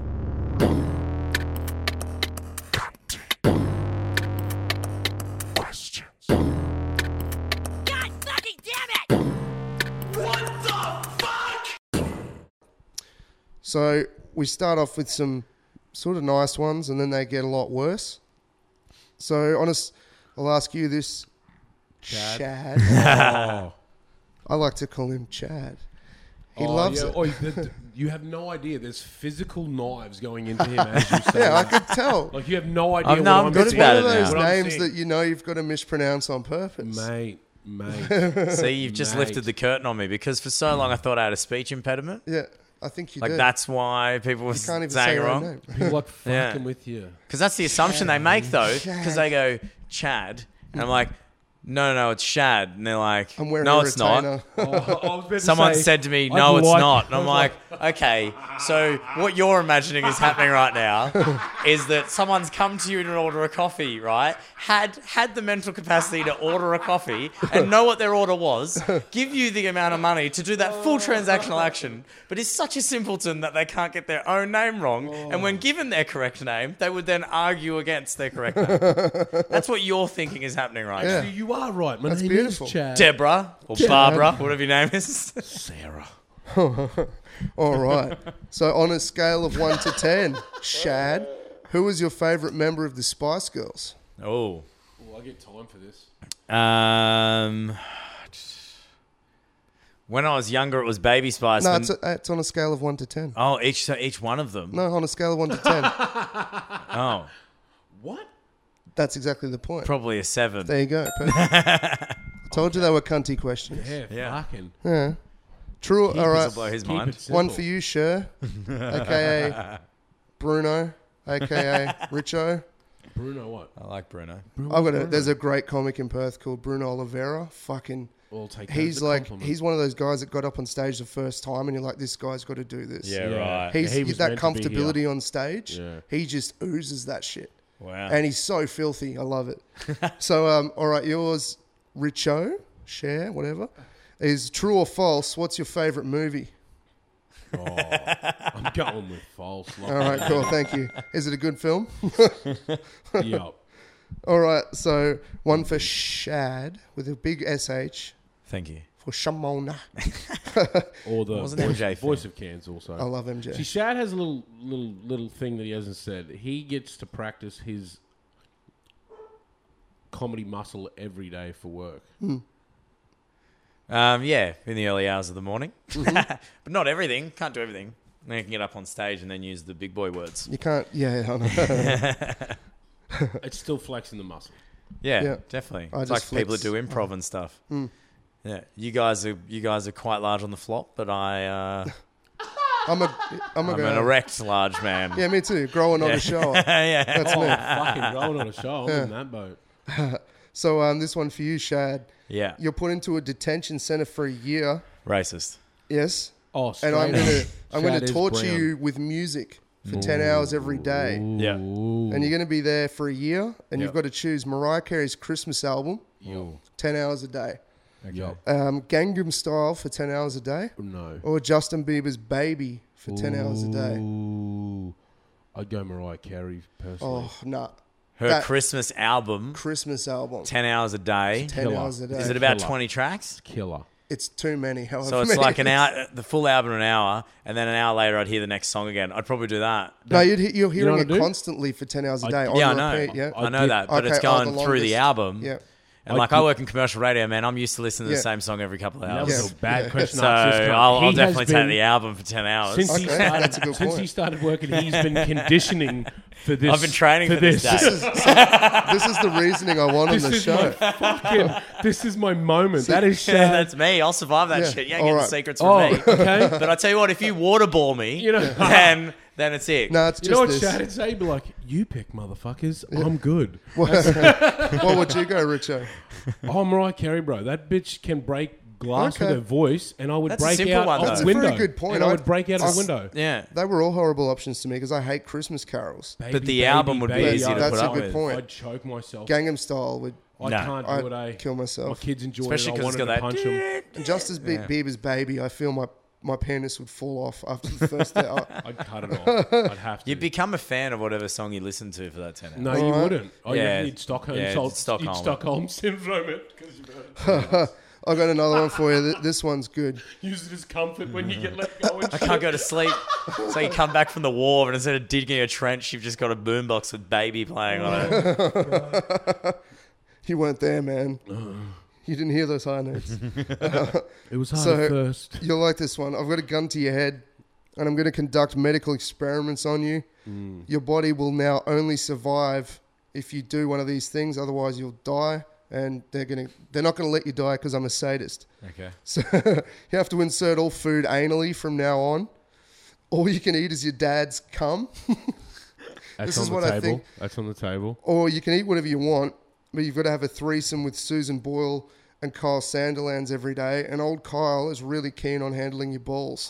Questions. God fucking damn it! So we start off with some sort of nice ones, and then they get a lot worse. So, I'll ask you this, Chad. Oh. I like to call him Chad. He Oh, loves yeah. it. Oh, you have no idea. There's physical knives going into him as you say Yeah, I that. could tell. Like, you have no idea I'm what not I'm good It's saying. about one of it those now. What I'm names saying. that you know you've got to mispronounce on purpose. Mate. See, you've just Mate. lifted the curtain on me because for so long I thought I had a speech impediment. Yeah, I think you Like do. that's why people were You can't even saying say it your own wrong. name. People like fucking Yeah. with you. Because that's the assumption they make though. Because they go Chad, and I'm like, no, it's Shad, and they're like, I'm wearing no, a it's not. retainer. Oh, I was about to Someone say, said to me, I'd no, it's like- not. And I I'm was like, okay, so what you're imagining is happening right now is that someone's come to you to order a coffee, right? Had the mental capacity to order a coffee and know what their order was, give you the amount of money to do that full transactional action, but is such a simpleton that they can't get their own name wrong. And when given their correct name, they would then argue against their correct name. That's what you're thinking is happening right Yeah. now. You are right. My That's name beautiful. is Chad. Deborah or Barbara, whatever your name is. Sarah. All right. So on a scale of 1 to 10, Shad, who was your favourite member of the Spice Girls? Oh. Oh, I get time for this. When I was younger, it was Baby Spice. No, Then- it's on a scale of 1 to 10. oh, each one of them. No, on a scale of 1 to 10. Oh, What? That's exactly the point. probably a 7. There you go. Perfect. I told you they were cunty questions. Yeah, Yeah. fucking. Yeah. True. Keep All it right. to blow his Keep mind. it simple. One for you, Cher, a.k.a. Bruno, a.k.a. Richo. Bruno, what? I like Bruno. There's a great comic in Perth called Bruno Oliveira. Fucking, I'll take that he's as a like, compliment. he's one of those guys that got up on stage the first time, and you're like, this guy's got to do this. Yeah, Yeah. right. He's He was that meant to be here. comfortability on stage. Yeah. He just oozes that shit, Wow. and he's so filthy. I love it. So, all right, yours, Richo, Cher, whatever, is true or false? What's your favorite movie? Oh, I'm going with false. All right, cool. Thank you. Is it a good film? Yup. All right, so one for Shad with a big SH Thank you. for Shamona. Or the Wasn't MJ voice of Cairns also. I love MJ. See, Shad has a little thing that he hasn't said. He gets to practice his comedy muscle every day for work. Yeah, in the early hours of the morning. Mm-hmm. But not everything. Can't do everything. Then you can get up on stage and then use the big boy words. You can't, yeah, I know. It's still flexing the muscle. Yeah, Yeah. definitely. I It's like just people that flex. do improv and stuff. Mm. Yeah, you guys are quite large on the flop, but I'm I'm a an guy. erect large man. Yeah, me too. Growing on a shower. yeah. That's Oh, me. fucking going on a show. I'm in that boat. So this one for you, Shad. Yeah. You're put into a detention center for a year. Racist. Yes. Oh, And I'm Shad gonna is torture brown. you with music for 10 hours every day. Yeah. Ooh. And you're going to be there for a year, and you've Yep. got to choose Mariah Carey's Christmas album, Ooh. 10 hours a day. Yup. Gangnam Style for 10 hours a day, No. or Justin Bieber's Baby for 10 hours a day. Ooh. I'd go Mariah Carey personally. Oh, nah. Her That- Christmas album, Christmas album, 10 hours a day. 10 Killer. hours a day. Is it about Killer. 20 tracks? Killer. It's too many. However So it's many like an it is. hour, the full album in an hour, and then an hour later I'd hear the next song again. I'd probably do that. No, you're know hearing what it I do? constantly for 10 hours a day. Yeah, I on know. repeat, yeah. I know did- that, but it's Okay, oh, going the through the longest. album. Yeah. And I I did- work in commercial radio, man. I'm used to listening to the Yeah. same song every couple of That hours. was a bad question. So to ask this cunt. I'll He has definitely take been- the album for 10 hours. Since he Okay, started, that's a good since point. he started working, he's been conditioning for this. I've been training for this day. This is the reasoning I want on This the is show. my fucking. This is my moment. That is Yeah, Shad. that's me. I'll survive that Yeah. shit. You ain't All getting right. secrets from Oh, me. okay. But I tell you what, if you waterball me, You know- then it's it. No, it's You just know what this. Shad would say? He'd be like, "You pick, motherfuckers. I'm good." What would you go, Richo? Oh, Mariah Carey, bro. That bitch can break glass Okay. with her voice, and I would That's a break simple out one, of though. a That's a window. very good point. And I would I'd- break out of a window. Yeah. They were all horrible options to me because I hate Christmas carols. Baby, the album would be baby, easy to That's put a up good with. point. I'd choke myself. Gangnam Style would I No. can't do I'd it, eh? kill My myself. kids enjoy Especially it. I because it's wanted got to that. punch them. Just as Bieber's Baby, I feel my penis would fall off after the first day. I'd cut it off. I'd have to. You'd become a fan of whatever song you listen to for that 10 hours. No, you Alright. wouldn't. Oh, Yeah. you need Stockholm. Yeah, You'd Stockholm. Stockholm syndrome it. 'Cause you I got another one for you. This one's good. use it as comfort when you get let go. And I can't go to sleep. So you come back from the war, and instead of digging a trench, you've just got a boombox with Baby playing on it. You weren't there, man. You didn't hear those high notes. It was hard So- at first. You'll like this one. I've got a gun to your head, and I'm going to conduct medical experiments on you. Your body will now only survive if you do one of these things. Otherwise, you'll die, and they're not going to let you die because I'm a sadist. Okay. So you have to insert all food anally from now on. All you can eat is your dad's cum, That's this on is the what I table. think. That's on the table. or you can eat whatever you want, but you've got to have a threesome with Susan Boyle and Kyle Sandilands every day. And old Kyle is really keen on handling your balls.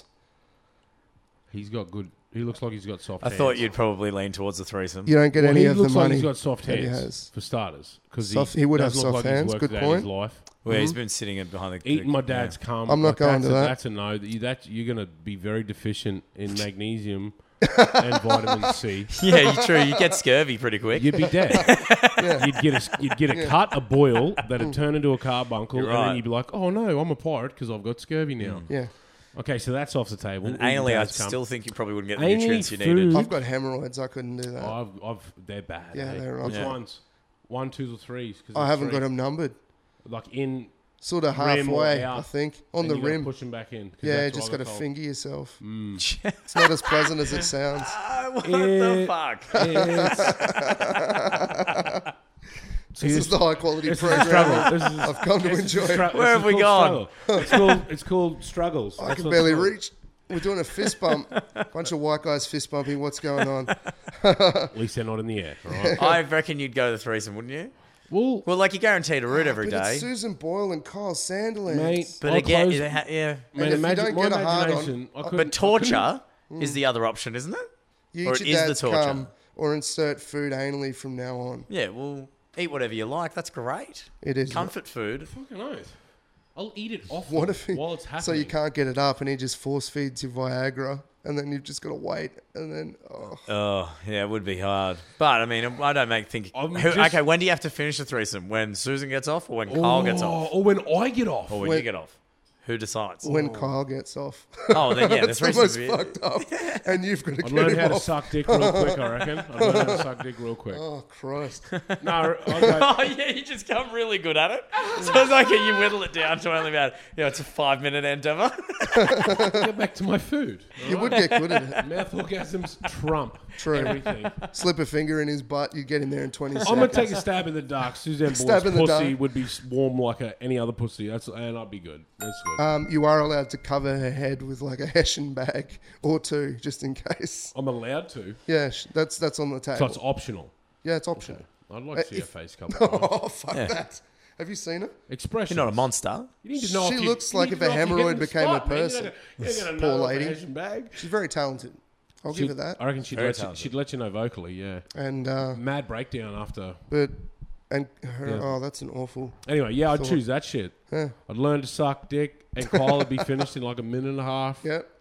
He's got good. He looks like he's got soft I hands. thought you'd probably lean towards the threesome. You don't get Well, any he of the looks like money. he's got soft that he hands has. for starters, because He would have doesn't look soft like he's hands. worked Good that in his point. life. Well, he's been sitting behind the Eating my dad's cum. I'm not like, going that's to that. That's a no. That you're going to be very deficient in magnesium and vitamin C. Yeah, true. You get scurvy pretty quick. You'd be dead. You'd get a cut, a boil that'd turn into a carbuncle, You're and right. then you'd be like, "Oh no, I'm a pirate because I've got scurvy now." Yeah. Okay, so that's off the table. And Eating anally, I dad's cum. still think you probably wouldn't get the Anally nutrients you food- needed. I've got hemorrhoids. I couldn't do that. They're bad. Yeah, eh? they're Which awful. ones? 1, 2, or 3s? I haven't got them numbered. Like in Sort of rim or halfway, out, I think. On and the you gotta rim. push them back in. 'cause Yeah, that's just what I got to got told. finger yourself. Mm. It's not as pleasant as it sounds. What the fuck? This is the high quality This is a program struggle. This is, I've come to enjoy. Where have we gone? It's called struggles. I That's can what it's barely called. reach. We're doing a fist bump. Bunch of white guys fist bumping. What's going on? At least they're not in the air. All right. I reckon you'd go the threesome, wouldn't you? Well, Well, like you're guaranteed a root every But it's day. Susan Boyle and Kyle Sandilands. mate, But I'll again, close- yeah. man, if you imagine don't my get a hard on- imagination. I couldn't- But torture Mm. is the other option, isn't it? You or eat it your is the dad's torture. cum or insert food anally from now on. Yeah, well, eat whatever you like. That's great. It is. Comfort food. Fucking oath. I'll eat it off What him if he, while it's happening. so you can't get it up and he just force feeds you Viagra and then you've just got to wait and then Oh, yeah, it would be hard. But, I mean, I don't think... I'm just- Okay, when do you have to finish the threesome? When Susan gets off or when Kyle gets off? Or when I get off. Or when when- you get off? Who decides? when Kyle gets off. Oh, then yeah, the That's the threesome... most fucked up. And you've got to I'd get learn him how to off. suck dick real quick, I reckon. I'd learn how to suck dick real quick. Oh, Christ. No, I'll go, Oh, yeah, you just come really good at it. So it's like you whittle it down to only about, it's a 5-minute endeavour. get back to my food. You would get good at it. Mouth orgasms trump True. everything. Slip a finger in his butt, you get in there in 20 seconds. I'm gonna take a stab in the dark. Suzanne Stab Boyle's in the pussy dark. would be warm like any other pussy. And I'd be good. That's good. You are allowed to cover her head with like a Hessian bag or two, just in case. I'm allowed to, Yeah, that's on the table. so it's optional. yeah, it's optional. I'd like to see her if- face a couple of times. Oh, fuck that. Have you seen her? Expression. You're not a monster. You need to know She if you- looks you like need if to a know you're hemorrhoid getting the became a spot, man. person. You're gonna Poor know off a lady. Hessian bag. She's very talented. I'll give her that. I reckon she'd Very let, talented. she'd let you know vocally, yeah. And Mad breakdown after. but and her Yeah. oh, that's an awful. Anyway, yeah, I'd Thought. choose that shit. Yeah. I'd learn to suck dick, and Kyle would be finished in like a minute and a half. Yeah.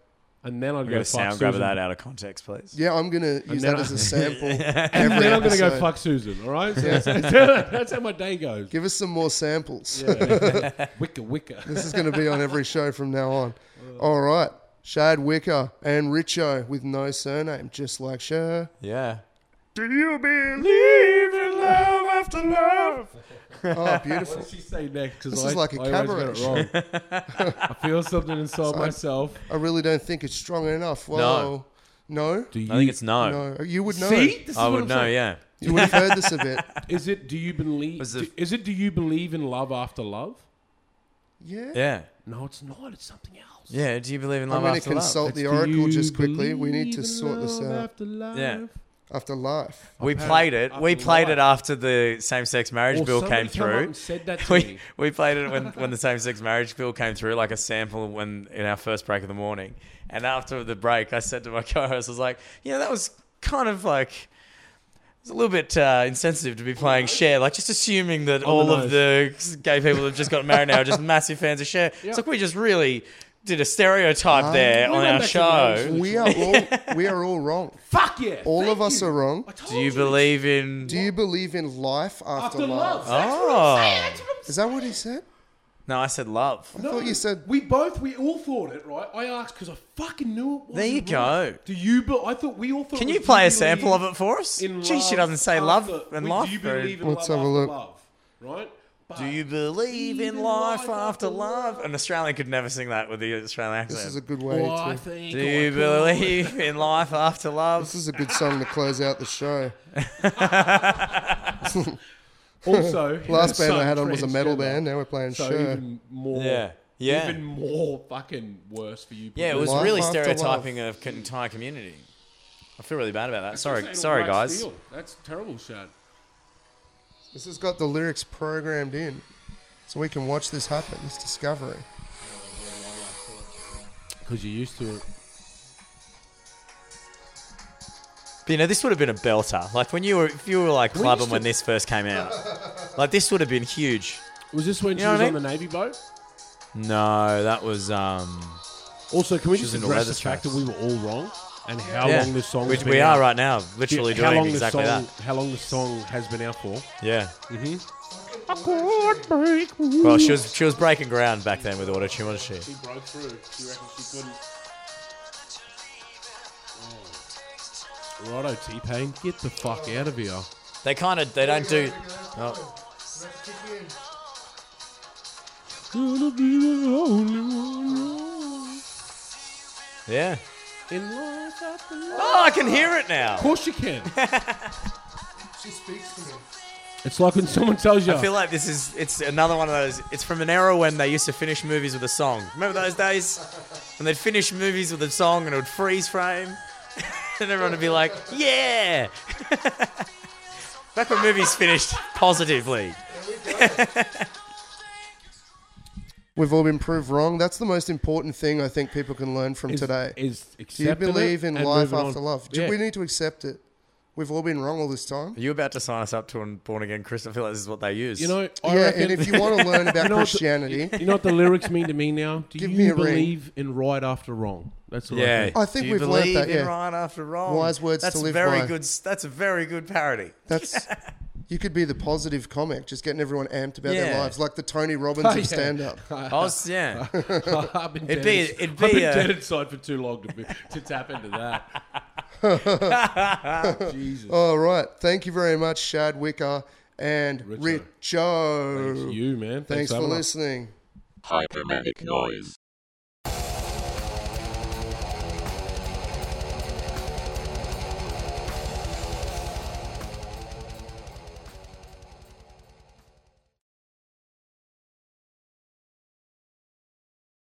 and then I'd We go got a fuck sound grab of Susan. that out of context, please. Yeah, I'm going to use then that as a sample. And every then I'm going to go episode. fuck Susan, all right? So that's how my day goes. Give us some more samples. Wicker. This is going to be on every show from now on. All right. Shad Wicker and Richo with no surname, just like Cher. Yeah. Do you believe in love after love? Oh, What beautiful. does she say next? 'Cause This is like a I always cabaret get it wrong. I feel something inside myself. I really don't think it's strong enough. Well, no? Do you, I think it's no. No. You would know. See? This is I what would I'm know, saying. yeah. You would have heard this a bit. Is it? Do you believe? Was it- Is it? Do you believe in love after love? Yeah. Yeah. No, it's not. It's something else. Yeah. Do you believe in love I'm going to after love? consult It's the do oracle you just quickly. We need to believe in sort this love out. After love? Yeah. After life. We played it. We after played it life. after the same-sex marriage Or bill somebody came come up through. and said that to me. We played it when the same-sex marriage bill came through, like a sample when in our first break of the morning. And after the break, I said to my co-host, I was like, that was kind of like... It's a little bit insensitive to be playing Cher, like just assuming that all of the gay people that just got married now are just massive fans of Cher. It's like we just really did a stereotype there we on went our back to show. the We are all wrong. Fuck yeah. All of us are wrong. Do you believe in... Do you believe in life after, After love? love. Oh. Is that what he said? No, I said love. I thought you said... We all thought it, right? I asked because I fucking knew it wasn't There you right. go. Do you? I thought we all thought. Can it you was, play do a sample believe of it for us? in Gee, she love doesn't say after- love and Wait, life. Do you very- believe in Let's love have a after look. love? Right? But Do you believe in life after love? An Australian could never sing that with the Australian accent. This is a good way Oh, I to... think Do you believe in life after love? This is a good song to close out the show. Also, Last her band I son had on was a metal transgender. band. Now we're playing So Cher. even more. Yeah. Yeah. Even more fucking worse for you. Yeah, it was Life really after stereotyping an entire community. I feel really bad about that. Sorry, Saying sorry, all right guys. steel. That's terrible, Shad. This has got the lyrics programmed in. So we can watch this happen, this discovery. Because you're used to it. But this would have been a belter. Like if you were like clubbing when this first came out, like this would have been huge. Was this when You she know was what I on the Navy boat? No, that was Also, can we She was just in the address leather the fact that straps. we were all wrong? And how yeah. long this song Which has been we out? are right now, literally how doing long exactly the song, that. How long the song has been out for? Yeah. Mm-hmm. Well, she was breaking ground back then with auto-tune, wasn't she? She broke through. She reckons she couldn't. Righto, T-Pain, get the fuck out of here. They don't do. Oh. Gonna be the only one Yeah. in life after love. Oh, I can hear it now. Of course you can. She speaks to me. It's like when someone tells you. I feel like it's another one of those. It's from an era when they used to finish movies with a song. Remember those days? When they'd finish movies with a song and it would freeze frame? And everyone would be like, yeah! Back when movies finished positively. We've all been proved wrong. That's the most important thing I think people can learn from today. Is Do you accepting believe it in and life moving after on. love? Yeah. We need to accept it. We've all been wrong all this time. Are you about to sign us up to a born again Christian? I feel like this is what they use. You know, I Yeah, reckon, and if you want to learn about You know what the- Christianity, you know what the lyrics mean to me now? Do Give you me a ring. believe in right after wrong? That's what I yeah. think. I think Do you we've learnt believe that, in yeah. right after wrong. Wise words that's to live very by. good. That's a very good parody. that's you could be the positive comic, just getting everyone amped about their Yeah. lives, like the Tony Robbins Oh, of yeah. stand-up. Yeah. I've been It'd dead be- ins- it'd I've be been a- dead inside for too long to tap into that. Jesus. All right. Thank you very much, Shad Wicker and Richo. Richo. Thanks you, man. Thanks for having us. listening. Hypermanic noise.